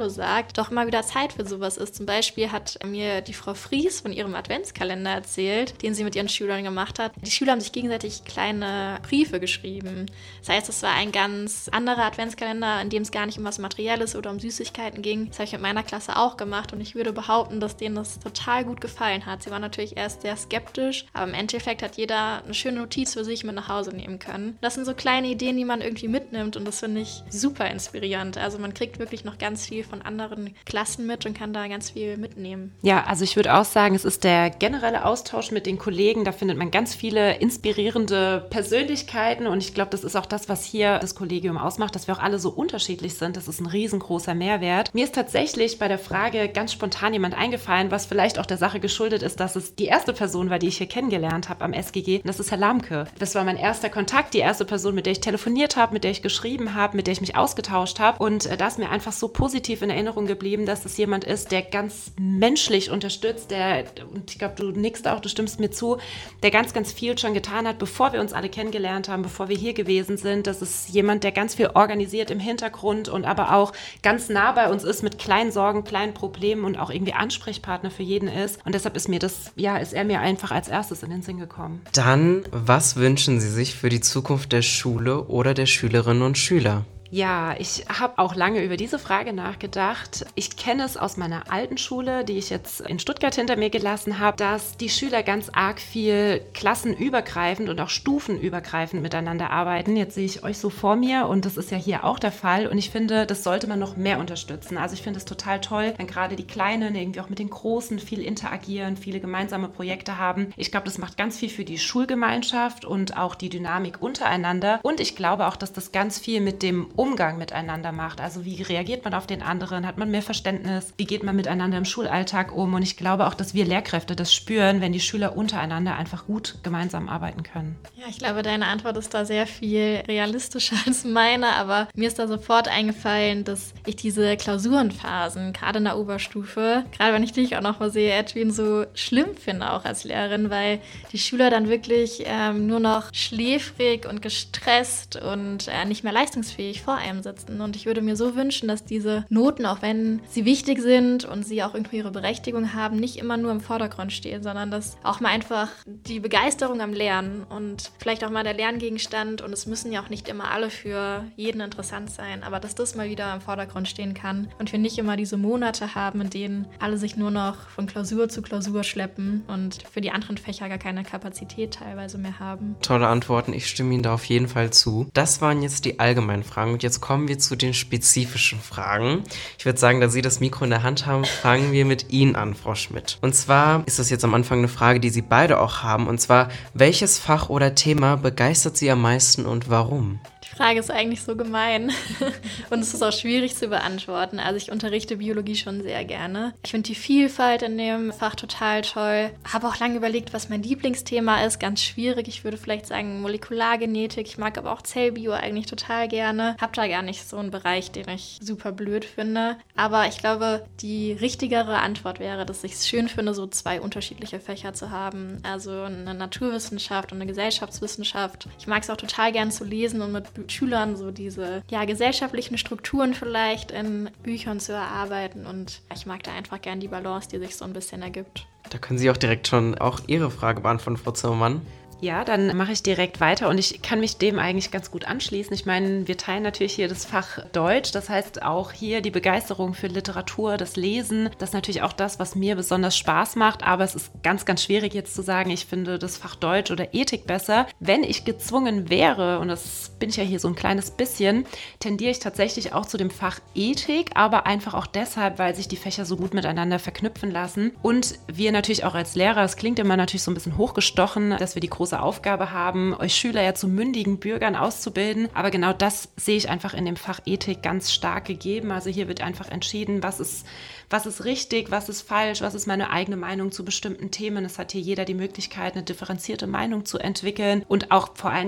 Hallo sagt, doch mal wieder Zeit für sowas ist. Zum Beispiel hat mir die Frau Fries von ihrem Adventskalender erzählt, den sie mit ihren Schülern gemacht hat. Die Schüler haben sich gegenseitig kleine Briefe geschrieben. Das heißt, es war ein ganz anderer Adventskalender, in dem es gar nicht um was Materielles oder um Süßigkeiten ging. Das habe ich mit meiner Klasse auch gemacht und ich würde behaupten, dass denen das total gut gefallen hat. Sie waren natürlich erst sehr skeptisch, aber im Endeffekt hat jeder eine schöne Notiz für sich mit nach Hause nehmen können. Das sind so kleine Ideen, die man irgendwie mitnimmt und das finde ich super inspirierend. Also man kriegt wirklich noch ganz viel von anderen Klassen mit und kann da ganz viel mitnehmen. Ja, also ich würde auch sagen, es ist der generelle Austausch mit den Kollegen. Da findet man ganz viele inspirierende Persönlichkeiten und ich glaube, das ist auch das, was hier das Kollegium ausmacht, dass wir auch alle so unterschiedlich sind. Das ist ein riesengroßer Mehrwert. Mir ist tatsächlich bei der Frage ganz spontan jemand eingefallen, was vielleicht auch der Sache geschuldet ist, dass es die erste Person war, die ich hier kennengelernt habe am S G G. Und das ist Herr Lamke. Das war mein erster Kontakt, die erste Person, mit der ich telefoniert habe, mit der ich geschrieben habe, mit der ich mich ausgetauscht habe. Und äh, da ist mir einfach so positiv in Erinnerung geblieben, dass es jemand ist, der ganz menschlich unterstützt, der, und ich glaube, du nickst auch, du stimmst mir zu, der ganz, ganz viel schon getan hat, bevor wir uns alle kennengelernt haben, bevor wir hier gewesen sind. Das ist jemand, der ganz viel organisiert im Hintergrund und aber auch ganz nah bei uns ist mit kleinen Sorgen, kleinen Problemen und auch irgendwie Ansprechpartner für jeden ist. Und deshalb ist mir das, ja, ist er mir einfach als erstes in den Sinn gekommen. Dann, was wünschen Sie sich für die Zukunft der Schule oder der Schülerinnen und Schüler? Ja, ich habe auch lange über diese Frage nachgedacht. Ich kenne es aus meiner alten Schule, die ich jetzt in Stuttgart hinter mir gelassen habe, dass die Schüler ganz arg viel klassenübergreifend und auch stufenübergreifend miteinander arbeiten. Jetzt sehe ich euch so vor mir und das ist ja hier auch der Fall und ich finde, das sollte man noch mehr unterstützen. Also ich finde es total toll, wenn gerade die Kleinen irgendwie auch mit den Großen viel interagieren, viele gemeinsame Projekte haben. Ich glaube, das macht ganz viel für die Schulgemeinschaft und auch die Dynamik untereinander und ich glaube auch, dass das ganz viel mit dem Umgang miteinander macht. Also wie reagiert man auf den anderen? Hat man mehr Verständnis? Wie geht man miteinander im Schulalltag um? Und ich glaube auch, dass wir Lehrkräfte das spüren, wenn die Schüler untereinander einfach gut gemeinsam arbeiten können. Ja, ich glaube, deine Antwort ist da sehr viel realistischer als meine, aber mir ist da sofort eingefallen, dass ich diese Klausurenphasen, gerade in der Oberstufe, gerade wenn ich dich auch noch mal sehe, Edwin, so schlimm finde auch als Lehrerin, weil die Schüler dann wirklich ähm, nur noch schläfrig und gestresst und äh, nicht mehr leistungsfähig vor einem sitzen. Und ich würde mir so wünschen, dass diese Noten, auch wenn sie wichtig sind und sie auch irgendwie ihre Berechtigung haben, nicht immer nur im Vordergrund stehen, sondern dass auch mal einfach die Begeisterung am Lernen und vielleicht auch mal der Lerngegenstand, und es müssen ja auch nicht immer alle für jeden interessant sein, aber dass das mal wieder im Vordergrund stehen kann und wir nicht immer diese Monate haben, in denen alle sich nur noch von Klausur zu Klausur schleppen und für die anderen Fächer gar keine Kapazität teilweise mehr haben. Tolle Antworten, ich stimme Ihnen da auf jeden Fall zu. Das waren jetzt die allgemeinen Fragen. Und jetzt kommen wir zu den spezifischen Fragen. Ich würde sagen, da Sie das Mikro in der Hand haben, fangen wir mit Ihnen an, Frau Schmidt. Und zwar ist das jetzt am Anfang eine Frage, die Sie beide auch haben. Und zwar, welches Fach oder Thema begeistert Sie am meisten und warum? Die Frage ist eigentlich so gemein und es ist auch schwierig zu beantworten. Also ich unterrichte Biologie schon sehr gerne. Ich finde die Vielfalt in dem Fach total toll. Habe auch lange überlegt, was mein Lieblingsthema ist. Ganz schwierig. Ich würde vielleicht sagen Molekulargenetik. Ich mag aber auch Zellbio eigentlich total gerne. Habe da gar nicht so einen Bereich, den ich super blöd finde. Aber ich glaube, die richtigere Antwort wäre, dass ich es schön finde, so zwei unterschiedliche Fächer zu haben. Also eine Naturwissenschaft und eine Gesellschaftswissenschaft. Ich mag es auch total gern zu lesen und mit Schülern so diese ja, gesellschaftlichen Strukturen vielleicht in Büchern zu erarbeiten und ich mag da einfach gern die Balance, die sich so ein bisschen ergibt. Da können Sie auch direkt schon auch Ihre Frage beantworten, Frau Zimmermann. Ja, dann mache ich direkt weiter und ich kann mich dem eigentlich ganz gut anschließen. Ich meine, wir teilen natürlich hier das Fach Deutsch, das heißt auch hier die Begeisterung für Literatur, das Lesen. Das ist natürlich auch das, was mir besonders Spaß macht, aber es ist ganz, ganz schwierig jetzt zu sagen, ich finde das Fach Deutsch oder Ethik besser. Wenn ich gezwungen wäre, und das bin ich ja hier so ein kleines bisschen, tendiere ich tatsächlich auch zu dem Fach Ethik, aber einfach auch deshalb, weil sich die Fächer so gut miteinander verknüpfen lassen und wir natürlich auch als Lehrer, es klingt immer natürlich so ein bisschen hochgestochen, dass wir die große Aufgabe haben, euch Schüler ja zu mündigen Bürgern auszubilden. Aber genau das sehe ich einfach in dem Fach Ethik ganz stark gegeben. Also hier wird einfach entschieden, was ist, was ist richtig, was ist falsch, was ist meine eigene Meinung zu bestimmten Themen. Es hat hier jeder die Möglichkeit, eine differenzierte Meinung zu entwickeln und auch vor allen Dingen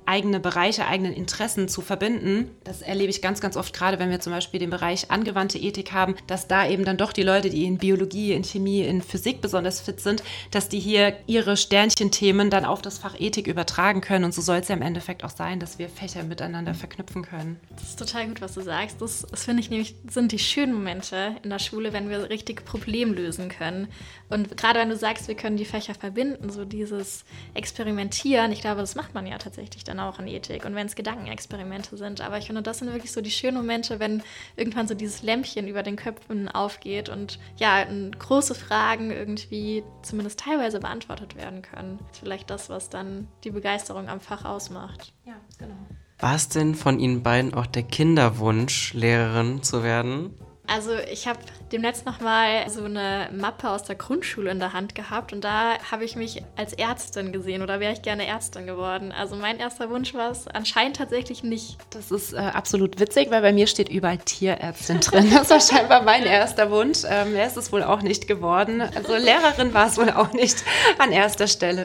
eigene Bereiche, eigenen Interessen zu verbinden. Das erlebe ich ganz, ganz oft, gerade wenn wir zum Beispiel den Bereich angewandte Ethik haben, dass da eben dann doch die Leute, die in Biologie, in Chemie, in Physik besonders fit sind, dass die hier ihre Sternchenthemen dann auf das Fach Ethik übertragen können. Und so soll es ja im Endeffekt auch sein, dass wir Fächer miteinander verknüpfen können. Das ist total gut, was du sagst. Das, das finde ich nämlich, sind die schönen Momente in der Schule, wenn wir richtig Probleme lösen können. Und gerade wenn du sagst, wir können die Fächer verbinden, so dieses Experimentieren, ich glaube, das macht man ja tatsächlich dann auch in Ethik. Und wenn es Gedankenexperimente sind. Aber ich finde, das sind wirklich so die schönen Momente, wenn irgendwann so dieses Lämpchen über den Köpfen aufgeht und ja, große Fragen irgendwie zumindest teilweise beantwortet werden können. Das ist vielleicht das, was dann die Begeisterung am Fach ausmacht. Ja, genau. War es denn von Ihnen beiden auch der Kinderwunsch, Lehrerin zu werden? Also ich habe demnächst nochmal so eine Mappe aus der Grundschule in der Hand gehabt und da habe ich mich als Ärztin gesehen oder wäre ich gerne Ärztin geworden. Also mein erster Wunsch war es anscheinend tatsächlich nicht. Das ist äh, absolut witzig, weil bei mir steht überall Tierärztin drin. Das war scheinbar mein erster Wunsch. Ähm, er ist es wohl auch nicht geworden. Also Lehrerin war es wohl auch nicht an erster Stelle.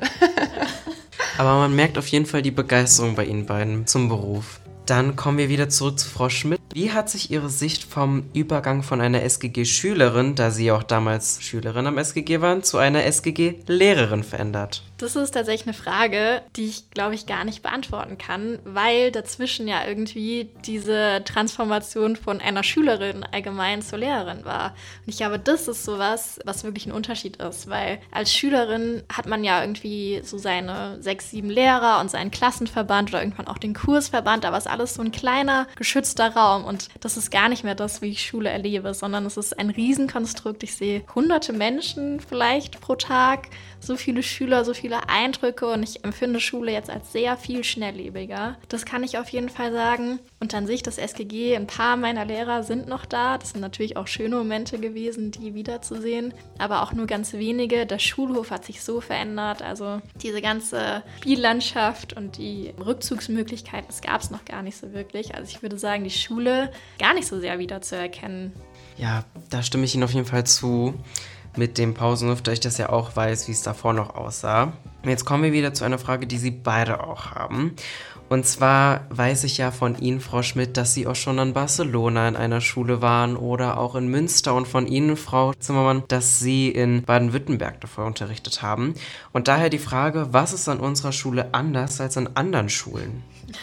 Aber man merkt auf jeden Fall die Begeisterung bei Ihnen beiden zum Beruf. Dann kommen wir wieder zurück zu Frau Schmidt. Wie hat sich Ihre Sicht vom Übergang von einer S G G-Schülerin, da Sie auch damals Schülerin am S G G waren, zu einer S G G-Lehrerin verändert? Das ist tatsächlich eine Frage, die ich, glaube ich, gar nicht beantworten kann, weil dazwischen ja irgendwie diese Transformation von einer Schülerin allgemein zur Lehrerin war. Und ich glaube, das ist sowas, was wirklich ein Unterschied ist, weil als Schülerin hat man ja irgendwie so seine sechs, sieben Lehrer und seinen Klassenverband oder irgendwann auch den Kursverband, aber es ist alles so ein kleiner, geschützter Raum und das ist gar nicht mehr das, wie ich Schule erlebe, sondern es ist ein Riesenkonstrukt. Ich sehe hunderte Menschen vielleicht pro Tag, so viele Schüler, so viele Eindrücke und ich empfinde Schule jetzt als sehr viel schnelllebiger. Das kann ich auf jeden Fall sagen. Und an sich das S G G, ein paar meiner Lehrer sind noch da. Das sind natürlich auch schöne Momente gewesen, die wiederzusehen, aber auch nur ganz wenige. Der Schulhof hat sich so verändert, also diese ganze Spiellandschaft und die Rückzugsmöglichkeiten, das gab es noch gar nicht so wirklich. Also ich würde sagen, die Schule gar nicht so sehr wiederzuerkennen. Ja, da stimme ich Ihnen auf jeden Fall zu. Mit dem Pausenhof, da ich das ja auch weiß, wie es davor noch aussah. Und jetzt kommen wir wieder zu einer Frage, die Sie beide auch haben. Und zwar weiß ich ja von Ihnen, Frau Schmidt, dass Sie auch schon in Barcelona in einer Schule waren oder auch in Münster und von Ihnen, Frau Zimmermann, dass Sie in Baden-Württemberg davor unterrichtet haben. Und daher die Frage, was ist an unserer Schule anders als an anderen Schulen?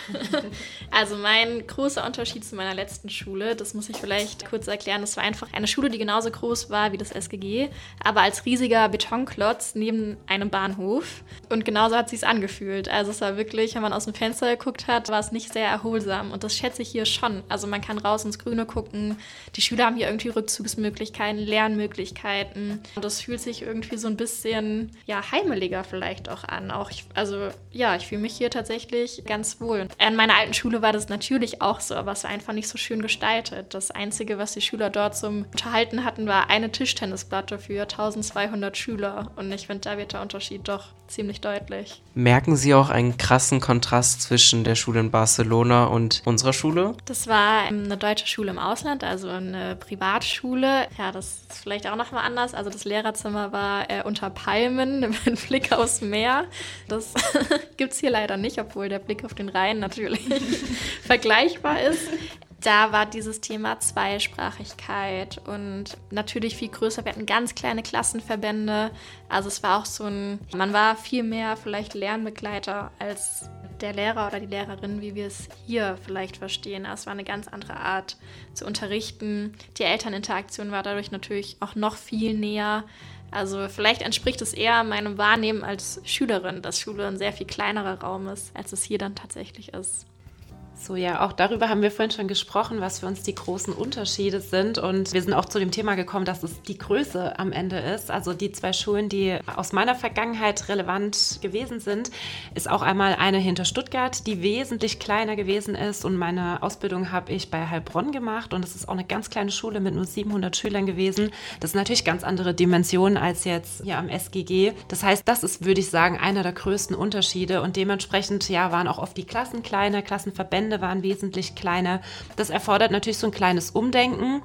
Also mein großer Unterschied zu meiner letzten Schule, das muss ich vielleicht kurz erklären, das war einfach eine Schule, die genauso groß war wie das S G G, aber als riesiger Betonklotz neben einem Bahnhof und genauso hat es sich angefühlt. Also es war wirklich, wenn man aus dem Fenster geguckt hat, war es nicht sehr erholsam und das schätze ich hier schon. Also man kann raus ins Grüne gucken, die Schüler haben hier irgendwie Rückzugsmöglichkeiten, Lernmöglichkeiten und das fühlt sich irgendwie so ein bisschen, ja, heimeliger vielleicht auch an. Auch ich, also ja, ich fühle mich hier tatsächlich ganz wohl. An meiner alten Schule war das natürlich auch so, aber es war einfach nicht so schön gestaltet. Das Einzige, was die Schüler dort zum Unterhalten hatten, war eine Tischtennisplatte für eintausendzweihundert Schüler. Und ich finde, da wird der Unterschied doch ziemlich deutlich. Merken Sie auch einen krassen Kontrast zwischen der Schule in Barcelona und unserer Schule? Das war eine deutsche Schule im Ausland, also eine Privatschule. Ja, das ist vielleicht auch nochmal anders. Also das Lehrerzimmer war äh, unter Palmen mit Blick aufs Meer. Das gibt es hier leider nicht, obwohl der Blick auf den Rhein natürlich vergleichbar ist. Da war dieses Thema Zweisprachigkeit und natürlich viel größer. Wir hatten ganz kleine Klassenverbände. Also es war auch so ein, man war viel mehr vielleicht Lernbegleiter als der Lehrer oder die Lehrerin, wie wir es hier vielleicht verstehen. Es war eine ganz andere Art zu unterrichten. Die Elterninteraktion war dadurch natürlich auch noch viel näher. Also vielleicht entspricht es eher meinem Wahrnehmen als Schülerin, dass Schule ein sehr viel kleinerer Raum ist, als es hier dann tatsächlich ist. So, ja, auch darüber haben wir vorhin schon gesprochen, was für uns die großen Unterschiede sind. Und wir sind auch zu dem Thema gekommen, dass es die Größe am Ende ist. Also die zwei Schulen, die aus meiner Vergangenheit relevant gewesen sind, ist auch einmal eine hinter Stuttgart, die wesentlich kleiner gewesen ist. Und meine Ausbildung habe ich bei Heilbronn gemacht. Und es ist auch eine ganz kleine Schule mit nur siebenhundert Schülern gewesen. Das sind natürlich ganz andere Dimensionen als jetzt hier am S G G. Das heißt, das ist, würde ich sagen, einer der größten Unterschiede. Und dementsprechend ja, waren auch oft die Klassen kleiner, Klassenverbände waren wesentlich kleiner. Das erfordert natürlich so ein kleines Umdenken.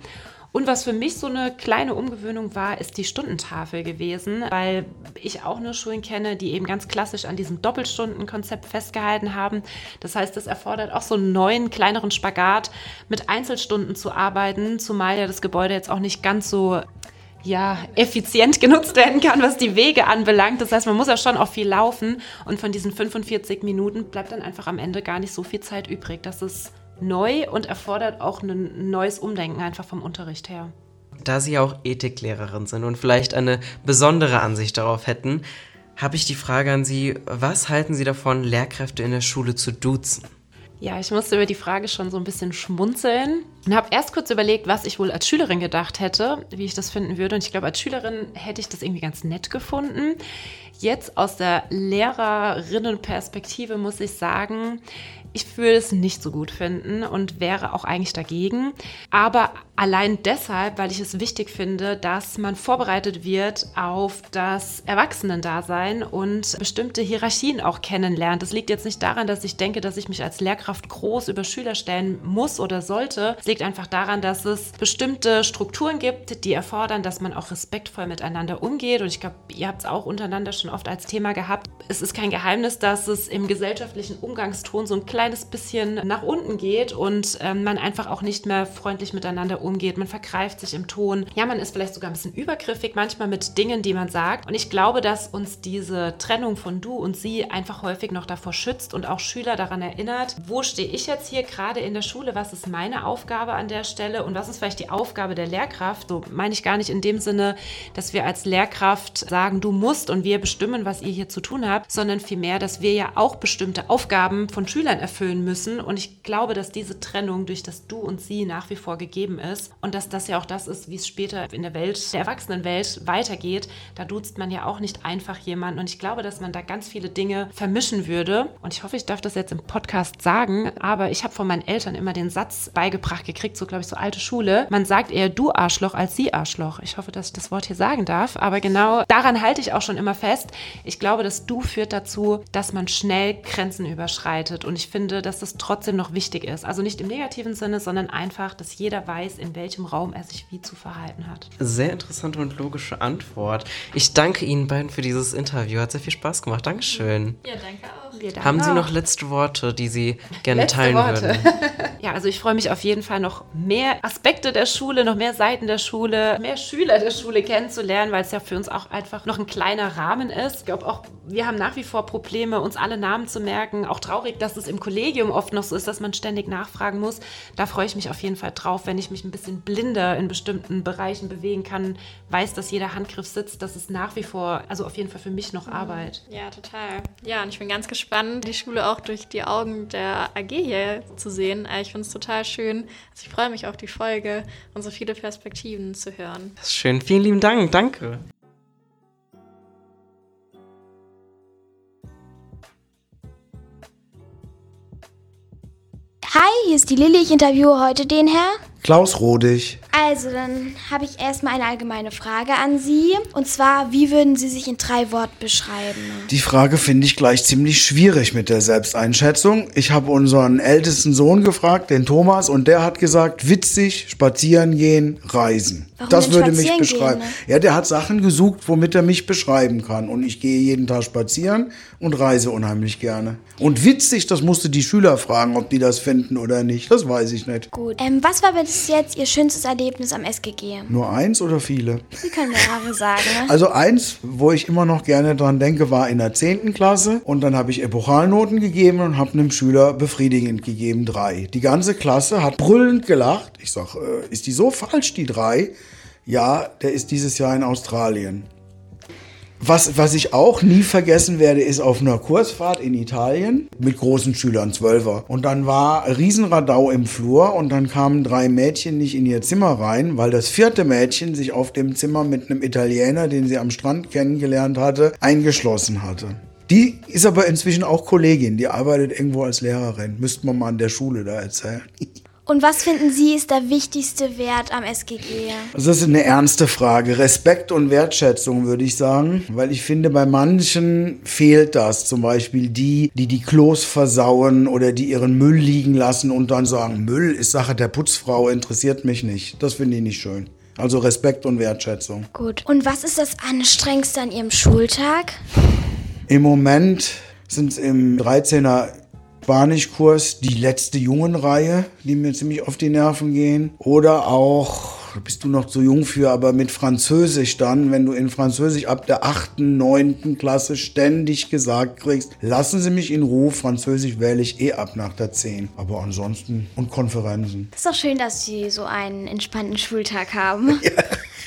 Und was für mich so eine kleine Umgewöhnung war, ist die Stundentafel gewesen, weil ich auch nur Schulen kenne, die eben ganz klassisch an diesem Doppelstundenkonzept festgehalten haben. Das heißt, das erfordert auch so einen neuen, kleineren Spagat, mit Einzelstunden zu arbeiten, zumal ja das Gebäude jetzt auch nicht ganz so ja, effizient genutzt werden kann, was die Wege anbelangt. Das heißt, man muss ja schon auch viel laufen und von diesen fünfundvierzig Minuten bleibt dann einfach am Ende gar nicht so viel Zeit übrig. Das ist neu und erfordert auch ein neues Umdenken einfach vom Unterricht her. Da Sie auch Ethiklehrerin sind und vielleicht eine besondere Ansicht darauf hätten, habe ich die Frage an Sie, was halten Sie davon, Lehrkräfte in der Schule zu duzen? Ja, ich musste über die Frage schon so ein bisschen schmunzeln und habe erst kurz überlegt, was ich wohl als Schülerin gedacht hätte, wie ich das finden würde. Und ich glaube, als Schülerin hätte ich das irgendwie ganz nett gefunden. Jetzt aus der Lehrerinnenperspektive muss ich sagen, ich würde es nicht so gut finden und wäre auch eigentlich dagegen. Aber allein deshalb, weil ich es wichtig finde, dass man vorbereitet wird auf das Erwachsenendasein und bestimmte Hierarchien auch kennenlernt. Das liegt jetzt nicht daran, dass ich denke, dass ich mich als Lehrkraft groß über Schüler stellen muss oder sollte. Es liegt einfach daran, dass es bestimmte Strukturen gibt, die erfordern, dass man auch respektvoll miteinander umgeht. Und ich glaube, ihr habt es auch untereinander schon oft als Thema gehabt. Es ist kein Geheimnis, dass es im gesellschaftlichen Umgangston so ein kleines bisschen nach unten geht und ähm, man einfach auch nicht mehr freundlich miteinander umgeht. Man vergreift sich im Ton. Ja, man ist vielleicht sogar ein bisschen übergriffig manchmal mit Dingen, die man sagt. Und ich glaube, dass uns diese Trennung von du und sie einfach häufig noch davor schützt und auch Schüler daran erinnert, wo stehe ich jetzt hier gerade in der Schule, was ist meine Aufgabe an der Stelle und was ist vielleicht die Aufgabe der Lehrkraft. So meine ich gar nicht in dem Sinne, dass wir als Lehrkraft sagen, du musst und wir bestimmen, was ihr hier zu tun habt, sondern vielmehr, dass wir ja auch bestimmte Aufgaben von Schülern erfüllen müssen. Und ich glaube, dass diese Trennung durch das Du und Sie nach wie vor gegeben ist und dass das ja auch das ist, wie es später in der Welt, der Erwachsenenwelt weitergeht. Da duzt man ja auch nicht einfach jemanden. Und ich glaube, dass man da ganz viele Dinge vermischen würde. Und ich hoffe, ich darf das jetzt im Podcast sagen, aber ich habe von meinen Eltern immer den Satz beigebracht gekriegt, so glaube ich, so alte Schule. Man sagt eher du Arschloch als sie Arschloch. Ich hoffe, dass ich das Wort hier sagen darf. Aber genau daran halte ich auch schon immer fest. Ich glaube, das Du führt dazu, dass man schnell Grenzen überschreitet. Und ich finde, dass das trotzdem noch wichtig ist. Also nicht im negativen Sinne, sondern einfach, dass jeder weiß, in welchem Raum er sich wie zu verhalten hat. Sehr interessante und logische Antwort. Ich danke Ihnen beiden für dieses Interview. Hat sehr viel Spaß gemacht. Dankeschön. Ja, danke auch. Haben Sie noch letzte Worte, die Sie gerne letzte teilen Worte. würden? Ja, also ich freue mich auf jeden Fall noch mehr Aspekte der Schule, noch mehr Seiten der Schule, mehr Schüler der Schule kennenzulernen, weil es ja für uns auch einfach noch ein kleiner Rahmen ist. Ich glaube auch, wir haben nach wie vor Probleme, uns alle Namen zu merken. Auch traurig, dass es im Kollegium oft noch so ist, dass man ständig nachfragen muss. Da freue ich mich auf jeden Fall drauf, wenn ich mich ein bisschen blinder in bestimmten Bereichen bewegen kann, weiß, dass jeder Handgriff sitzt. Das ist nach wie vor, also auf jeden Fall für mich noch Arbeit. Ja, total. Ja, und ich bin ganz gespannt, die Schule auch durch die Augen der A G hier zu sehen. Ich finde es total schön. Also ich freue mich auf die Folge und so viele Perspektiven zu hören. Das ist schön. Vielen lieben Dank. Danke. Hi, hier ist die Lilly. Ich interviewe heute den Herr Klaus Rodig. Also, dann habe ich erstmal eine allgemeine Frage an Sie. Und zwar, wie würden Sie sich in drei Worten beschreiben? Die Frage finde ich gleich ziemlich schwierig mit der Selbsteinschätzung. Ich habe unseren ältesten Sohn gefragt, den Thomas, und der hat gesagt, witzig, spazieren gehen, reisen. Warum das denn würde mich spazieren beschreiben. gehen, ne? Ja, der hat Sachen gesucht, womit er mich beschreiben kann. Und ich gehe jeden Tag spazieren und reise unheimlich gerne. Und witzig, das musste die Schüler fragen, ob die das finden oder nicht. Das weiß ich nicht. Gut. Ähm, was war bis jetzt Ihr schönstes Erlebnis am S G G? Nur eins oder viele? Sie können mehrere sagen, ne? Also eins, wo ich immer noch gerne dran denke, war in der zehnten Klasse. Und dann habe ich Epochalnoten gegeben und habe einem Schüler befriedigend gegeben, drei. Die ganze Klasse hat brüllend gelacht. Ich sag, äh, ist die so falsch, die drei? Ja, der ist dieses Jahr in Australien. Was, was ich auch nie vergessen werde, ist auf einer Kursfahrt in Italien mit großen Schülern, Zwölfer. Und dann war Riesenradau im Flur und dann kamen drei Mädchen nicht in ihr Zimmer rein, weil das vierte Mädchen sich auf dem Zimmer mit einem Italiener, den sie am Strand kennengelernt hatte, eingeschlossen hatte. Die ist aber inzwischen auch Kollegin, die arbeitet irgendwo als Lehrerin. Müsste man mal an der Schule da erzählen. Und was finden Sie ist der wichtigste Wert am S G G? Also das ist eine ernste Frage. Respekt und Wertschätzung, würde ich sagen. Weil ich finde, bei manchen fehlt das. Zum Beispiel die, die die Klos versauen oder die ihren Müll liegen lassen und dann sagen, Müll ist Sache der Putzfrau, interessiert mich nicht. Das finde ich nicht schön. Also Respekt und Wertschätzung. Gut. Und was ist das Anstrengendste an Ihrem Schultag? Im Moment sind es im dreizehner Spanischkurs die letzte Jungenreihe, die mir ziemlich auf die Nerven gehen. Oder auch, da bist du noch zu jung für, aber mit Französisch dann, wenn du in Französisch ab der achten, neunten Klasse ständig gesagt kriegst, lassen Sie mich in Ruhe, Französisch wähle ich eh ab nach der zehn. Aber ansonsten, und Konferenzen. Das ist doch schön, dass Sie so einen entspannten Schultag haben. Ja.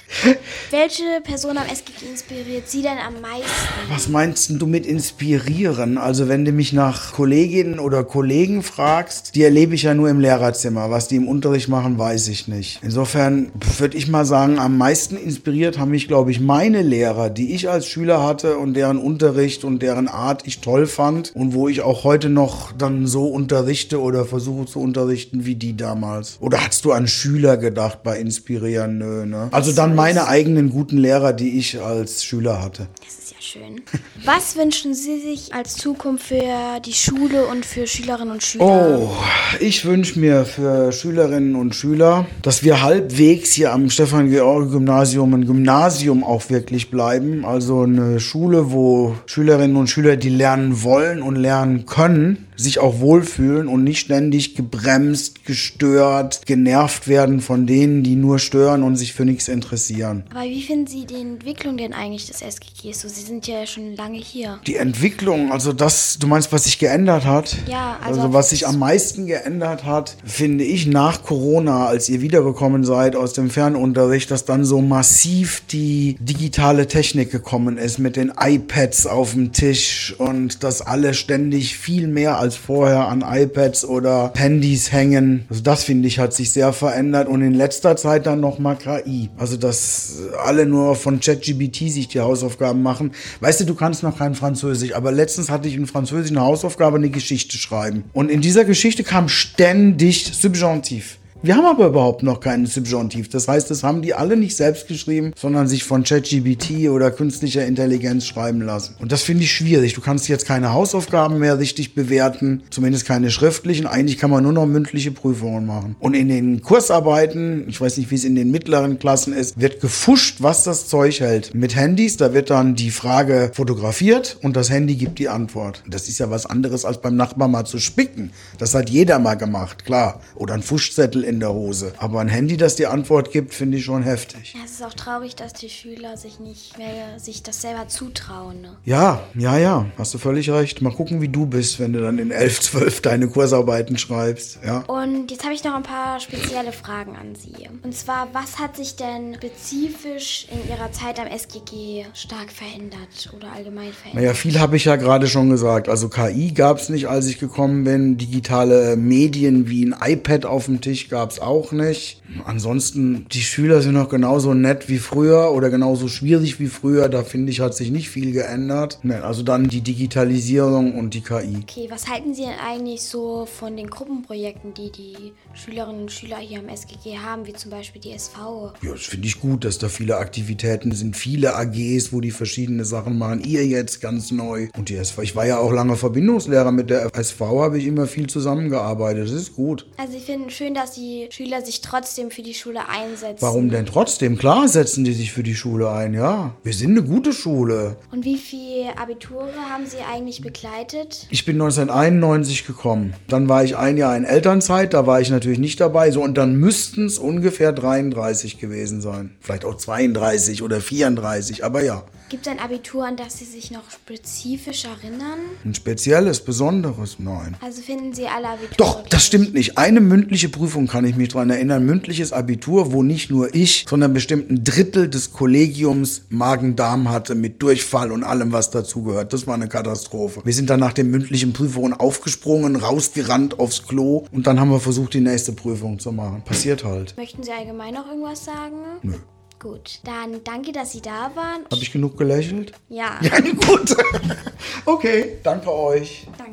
Welche Person am S G G inspiriert Sie denn am meisten? Was meinst du mit inspirieren? Also wenn du mich nach Kolleginnen oder Kollegen fragst, die erlebe ich ja nur im Lehrerzimmer. Was die im Unterricht machen, weiß ich nicht. Insofern würde ich mal sagen, am meisten inspiriert haben mich, glaube ich, meine Lehrer, die ich als Schüler hatte und deren Unterricht und deren Art ich toll fand und wo ich auch heute noch dann so unterrichte oder versuche zu unterrichten wie die damals. Oder hast du an Schüler gedacht bei Inspirieren? Nö, ne? Also dann meine eigenen guten Lehrer, die ich als Schüler hatte. Das ist ja schön. Was wünschen Sie sich als Zukunft für die Schule und für Schülerinnen und Schüler? Oh, ich wünsche mir für Schülerinnen und Schüler, dass wir halbwegs hier am Stefan-George-Gymnasium ein Gymnasium auch wirklich bleiben. Also eine Schule, wo Schülerinnen und Schüler, die lernen wollen und lernen können, sich auch wohlfühlen und nicht ständig gebremst, gestört, genervt werden von denen, die nur stören und sich für nichts interessieren. Aber wie finden Sie die Entwicklung denn eigentlich des S G Gs? So, Sie sind ja schon lange hier. Die Entwicklung, also das, du meinst, was sich geändert hat? Ja, also... Also was sich am meisten geändert hat, finde ich nach Corona, als ihr wiedergekommen seid aus dem Fernunterricht, dass dann so massiv die digitale Technik gekommen ist mit den iPads auf dem Tisch und dass alle ständig viel mehr als vorher an iPads oder Handys hängen. Also das, finde ich, hat sich sehr verändert und in letzter Zeit dann nochmal K I. Also dass alle nur von ChatGPT sich die Hausaufgaben machen. Weißt du, du kannst noch kein Französisch, aber letztens hatte ich in Französisch eine Hausaufgabe, eine Geschichte schreiben. Und in dieser Geschichte kam ständig Subjunktiv. Wir haben aber überhaupt noch keinen Subjunktiv. Das heißt, das haben die alle nicht selbst geschrieben, sondern sich von ChatGPT oder künstlicher Intelligenz schreiben lassen. Und das finde ich schwierig. Du kannst jetzt keine Hausaufgaben mehr richtig bewerten, zumindest keine schriftlichen. Eigentlich kann man nur noch mündliche Prüfungen machen. Und in den Kursarbeiten, ich weiß nicht, wie es in den mittleren Klassen ist, wird gefuscht, was das Zeug hält. Mit Handys, da wird dann die Frage fotografiert und das Handy gibt die Antwort. Das ist ja was anderes, als beim Nachbarn mal zu spicken. Das hat jeder mal gemacht, klar. Oder ein Fuschzettel in der Hose. Aber ein Handy, das die Antwort gibt, finde ich schon heftig. Ja, es ist auch traurig, dass die Schüler sich nicht mehr sich das selber zutrauen. Ne? Ja, ja, ja, hast du völlig recht. Mal gucken, wie du bist, wenn du dann in elf, zwölf deine Kursarbeiten schreibst. Ja. Und jetzt habe ich noch ein paar spezielle Fragen an Sie. Und zwar, was hat sich denn spezifisch in Ihrer Zeit am S G G stark verändert oder allgemein verändert? Naja, viel habe ich ja gerade schon gesagt. Also K I gab es nicht, als ich gekommen bin. Digitale Medien wie ein iPad auf dem Tisch gab es auch nicht. Ansonsten, die Schüler sind noch genauso nett wie früher oder genauso schwierig wie früher. Da finde ich, hat sich nicht viel geändert. Ne, also dann die Digitalisierung und die K I. Okay, was halten Sie denn eigentlich so von den Gruppenprojekten, die die Schülerinnen und Schüler hier am S G G haben, wie zum Beispiel die S V? Ja, das finde ich gut, dass da viele Aktivitäten sind, viele A Gs, wo die verschiedene Sachen machen. Ihr jetzt ganz neu. Und die S V, ich war ja auch lange Verbindungslehrer mit der S V, habe ich immer viel zusammengearbeitet. Das ist gut. Also ich finde es schön, dass die Schüler sich trotzdem für die Schule einsetzen. Warum denn trotzdem? Klar setzen die sich für die Schule ein, ja. Wir sind eine gute Schule. Und wie viele Abiture haben Sie eigentlich begleitet? Ich bin neunzehnhunderteinundneunzig gekommen. Dann war ich ein Jahr in Elternzeit, da war ich natürlich nicht dabei. So, und dann müssten es ungefähr dreiunddreißig gewesen sein. Vielleicht auch zweiunddreißig oder vierunddreißig, aber ja. Gibt es ein Abitur, an das Sie sich noch spezifisch erinnern? Ein spezielles, besonderes? Nein. Also finden Sie alle Abitur? Doch, das stimmt nicht. Eine mündliche Prüfung kann ich mich daran erinnern. Mündliches Abitur, wo nicht nur ich, sondern bestimmt ein Drittel des Kollegiums Magen-Darm hatte mit Durchfall und allem, was dazugehört. Das war eine Katastrophe. Wir sind dann nach den mündlichen Prüfungen aufgesprungen, rausgerannt aufs Klo und dann haben wir versucht, die nächste Prüfung zu machen. Passiert halt. Möchten Sie allgemein noch irgendwas sagen? Nö. Gut, dann danke, dass Sie da waren. Habe ich genug gelächelt? Ja. Ja, gut. Okay, danke euch. Danke.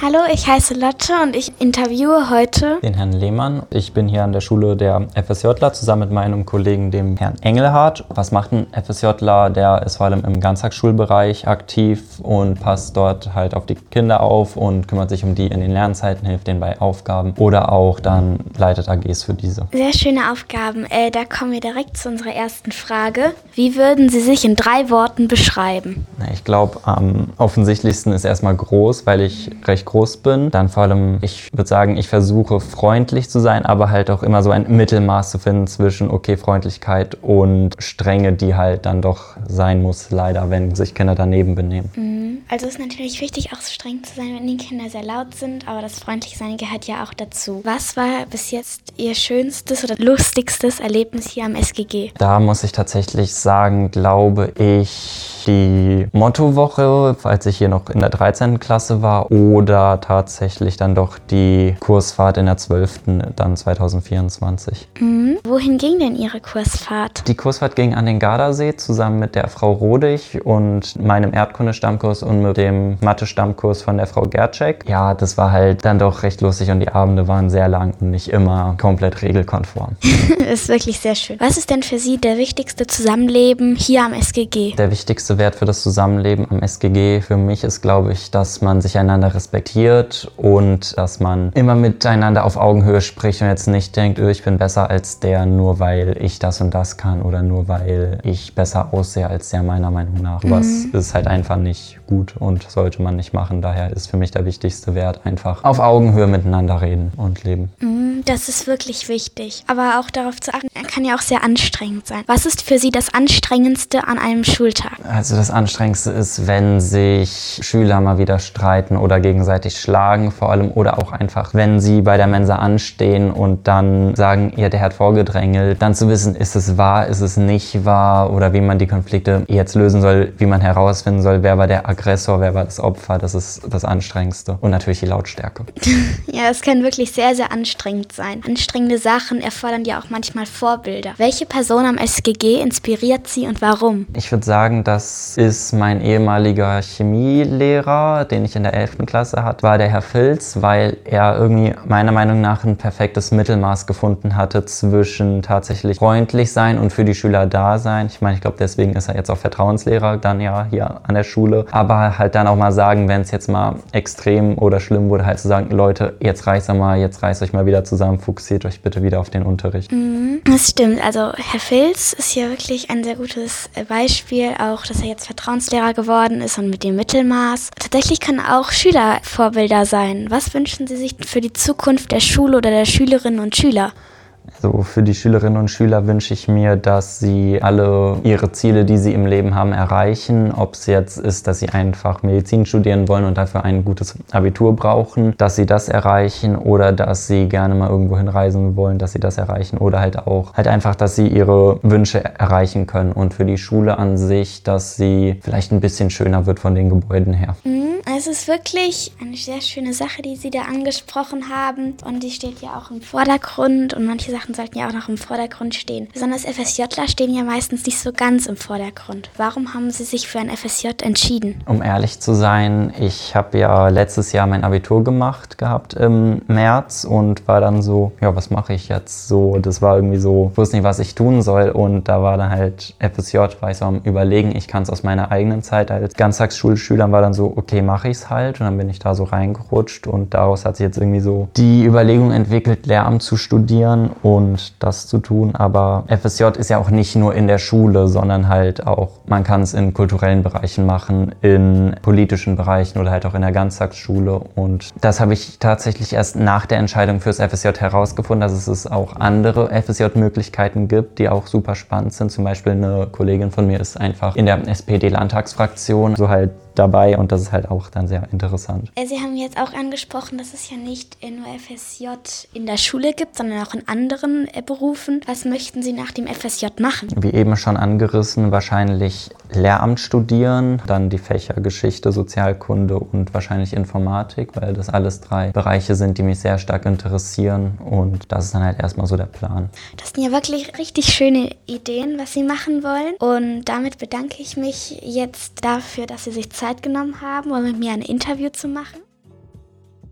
Hallo, ich heiße Lotte und ich interviewe heute den Herrn Lehmann. Ich bin hier an der Schule der FSJler zusammen mit meinem Kollegen, dem Herrn Engelhardt. Was macht ein FSJler? Der ist vor allem im Ganztagsschulbereich aktiv und passt dort halt auf die Kinder auf und kümmert sich um die in den Lernzeiten, hilft denen bei Aufgaben oder auch dann leitet A Gs für diese. Sehr schöne Aufgaben. Äh, da kommen wir direkt zu unserer ersten Frage. Wie würden Sie sich in drei Worten beschreiben? Ich glaube, am offensichtlichsten ist erstmal groß, weil ich recht groß bin. Dann vor allem, ich würde sagen, ich versuche freundlich zu sein, aber halt auch immer so ein Mittelmaß zu finden zwischen, okay, Freundlichkeit und Strenge, die halt dann doch sein muss, leider, wenn sich Kinder daneben benehmen. Mhm. Also ist natürlich wichtig, auch streng zu sein, wenn die Kinder sehr laut sind, aber das Freundlichsein gehört ja auch dazu. Was war bis jetzt Ihr schönstes oder lustigstes Erlebnis hier am S G G? Da muss ich tatsächlich sagen, glaube ich, die Mottowoche, als ich hier noch in der dreizehnten Klasse war, oder tatsächlich dann doch die Kursfahrt in der zwölften dann zwanzig vierundzwanzig. Mhm. Wohin ging denn Ihre Kursfahrt? Die Kursfahrt ging an den Gardasee zusammen mit der Frau Rodig und meinem Erdkunde-Stammkurs und mit dem Mathe-Stammkurs von der Frau Gertschek. Ja, das war halt dann doch recht lustig und die Abende waren sehr lang und nicht immer komplett regelkonform. Das ist wirklich sehr schön. Was ist denn für Sie der wichtigste Zusammenleben hier am S G G? Der wichtigste Wert für das Zusammenleben am S G G für mich ist, glaube ich, dass man sich einander respektiert und dass man immer miteinander auf Augenhöhe spricht und jetzt nicht denkt, oh, ich bin besser als der, nur weil ich das und das kann oder nur weil ich besser aussehe als der, meiner Meinung nach. Mhm. Was ist halt einfach nicht gut und sollte man nicht machen. Daher ist für mich der wichtigste Wert einfach auf Augenhöhe miteinander reden und leben. Mhm, das ist wirklich wichtig. Aber auch darauf zu achten, kann ja auch sehr anstrengend sein. Was ist für Sie das Anstrengendste an einem Schultag? Also das Anstrengendste ist, wenn sich Schüler mal wieder streiten oder gegenseitig schlagen vor allem oder auch einfach, wenn sie bei der Mensa anstehen und dann sagen, ja, der hat vorgedrängelt, dann zu wissen, ist es wahr, ist es nicht wahr oder wie man die Konflikte jetzt lösen soll, wie man herausfinden soll, wer war der Aggressor, wer war das Opfer, das ist das Anstrengendste. Und natürlich die Lautstärke. Ja, es kann wirklich sehr, sehr anstrengend sein. Anstrengende Sachen erfordern ja auch manchmal Vorbilder. Welche Person am S G G inspiriert Sie und warum? Ich würde sagen, das ist mein ehemaliger Chemielehrer, den ich in der elften Klasse hatte, war der Herr Filz, weil er irgendwie meiner Meinung nach ein perfektes Mittelmaß gefunden hatte zwischen tatsächlich freundlich sein und für die Schüler da sein. Ich meine, ich glaube, deswegen ist er jetzt auch Vertrauenslehrer dann ja hier an der Schule. Aber halt dann auch mal sagen, wenn es jetzt mal extrem oder schlimm wurde, halt zu sagen, Leute, jetzt reicht's mal, jetzt reißt euch mal wieder zusammen, fokussiert euch bitte wieder auf den Unterricht. Mhm, das stimmt. Also Herr Filz ist hier wirklich ein sehr gutes Beispiel, auch dass er jetzt Vertrauenslehrer geworden ist und mit dem Mittelmaß. Tatsächlich kann auch Schüler Vorbilder sein. Was wünschen Sie sich für die Zukunft der Schule oder der Schülerinnen und Schüler? So, für die Schülerinnen und Schüler wünsche ich mir, dass sie alle ihre Ziele, die sie im Leben haben, erreichen. Ob es jetzt ist, dass sie einfach Medizin studieren wollen und dafür ein gutes Abitur brauchen, dass sie das erreichen oder dass sie gerne mal irgendwo hinreisen wollen, dass sie das erreichen oder halt auch halt einfach, dass sie ihre Wünsche erreichen können. Und für die Schule an sich, dass sie vielleicht ein bisschen schöner wird von den Gebäuden her. Mhm, es ist wirklich eine sehr schöne Sache, die Sie da angesprochen haben und die steht ja auch im Vordergrund und manche Sachen sollten ja auch noch im Vordergrund stehen. Besonders FSJler stehen ja meistens nicht so ganz im Vordergrund. Warum haben Sie sich für ein F S J entschieden? Um ehrlich zu sein, ich habe ja letztes Jahr mein Abitur gemacht gehabt im März und war dann so, ja, was mache ich jetzt so? Das war irgendwie so, ich wusste nicht, was ich tun soll und da war dann halt F S J, war ich so am Überlegen, ich kann es aus meiner eigenen Zeit als Ganztagsschulschüler, war dann so, okay, mache ich es halt und dann bin ich da so reingerutscht und daraus hat sich jetzt irgendwie so die Überlegung entwickelt, Lehramt zu studieren und das zu tun, aber F S J ist ja auch nicht nur in der Schule, sondern halt auch, man kann es in kulturellen Bereichen machen, in politischen Bereichen oder halt auch in der Ganztagsschule und das habe ich tatsächlich erst nach der Entscheidung fürs F S J herausgefunden, dass es auch andere F S J-Möglichkeiten gibt, die auch super spannend sind. Zum Beispiel eine Kollegin von mir ist einfach in der S P D-Landtagsfraktion so halt dabei und das ist halt auch dann sehr interessant. Sie haben jetzt auch angesprochen, dass es ja nicht nur F S J in der Schule gibt, sondern auch in anderen Berufen. Was möchten Sie nach dem F S J machen? Wie eben schon angerissen, wahrscheinlich Lehramt studieren, dann die Fächer Geschichte, Sozialkunde und wahrscheinlich Informatik, weil das alles drei Bereiche sind, die mich sehr stark interessieren und das ist dann halt erstmal so der Plan. Das sind ja wirklich richtig schöne Ideen, was Sie machen wollen und damit bedanke ich mich jetzt dafür, dass Sie sich Zeit genommen haben, um mit mir ein Interview zu machen.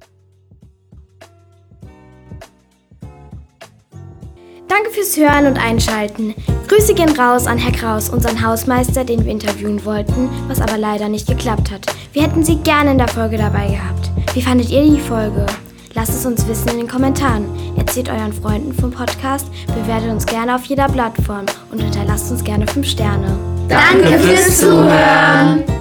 Danke fürs Hören und Einschalten. Grüße gehen raus an Herr Kraus, unseren Hausmeister, den wir interviewen wollten, was aber leider nicht geklappt hat. Wir hätten Sie gerne in der Folge dabei gehabt. Wie fandet ihr die Folge? Lasst es uns wissen in den Kommentaren. Erzählt euren Freunden vom Podcast, bewertet uns gerne auf jeder Plattform und hinterlasst uns gerne fünf Sterne. Danke fürs Zuhören.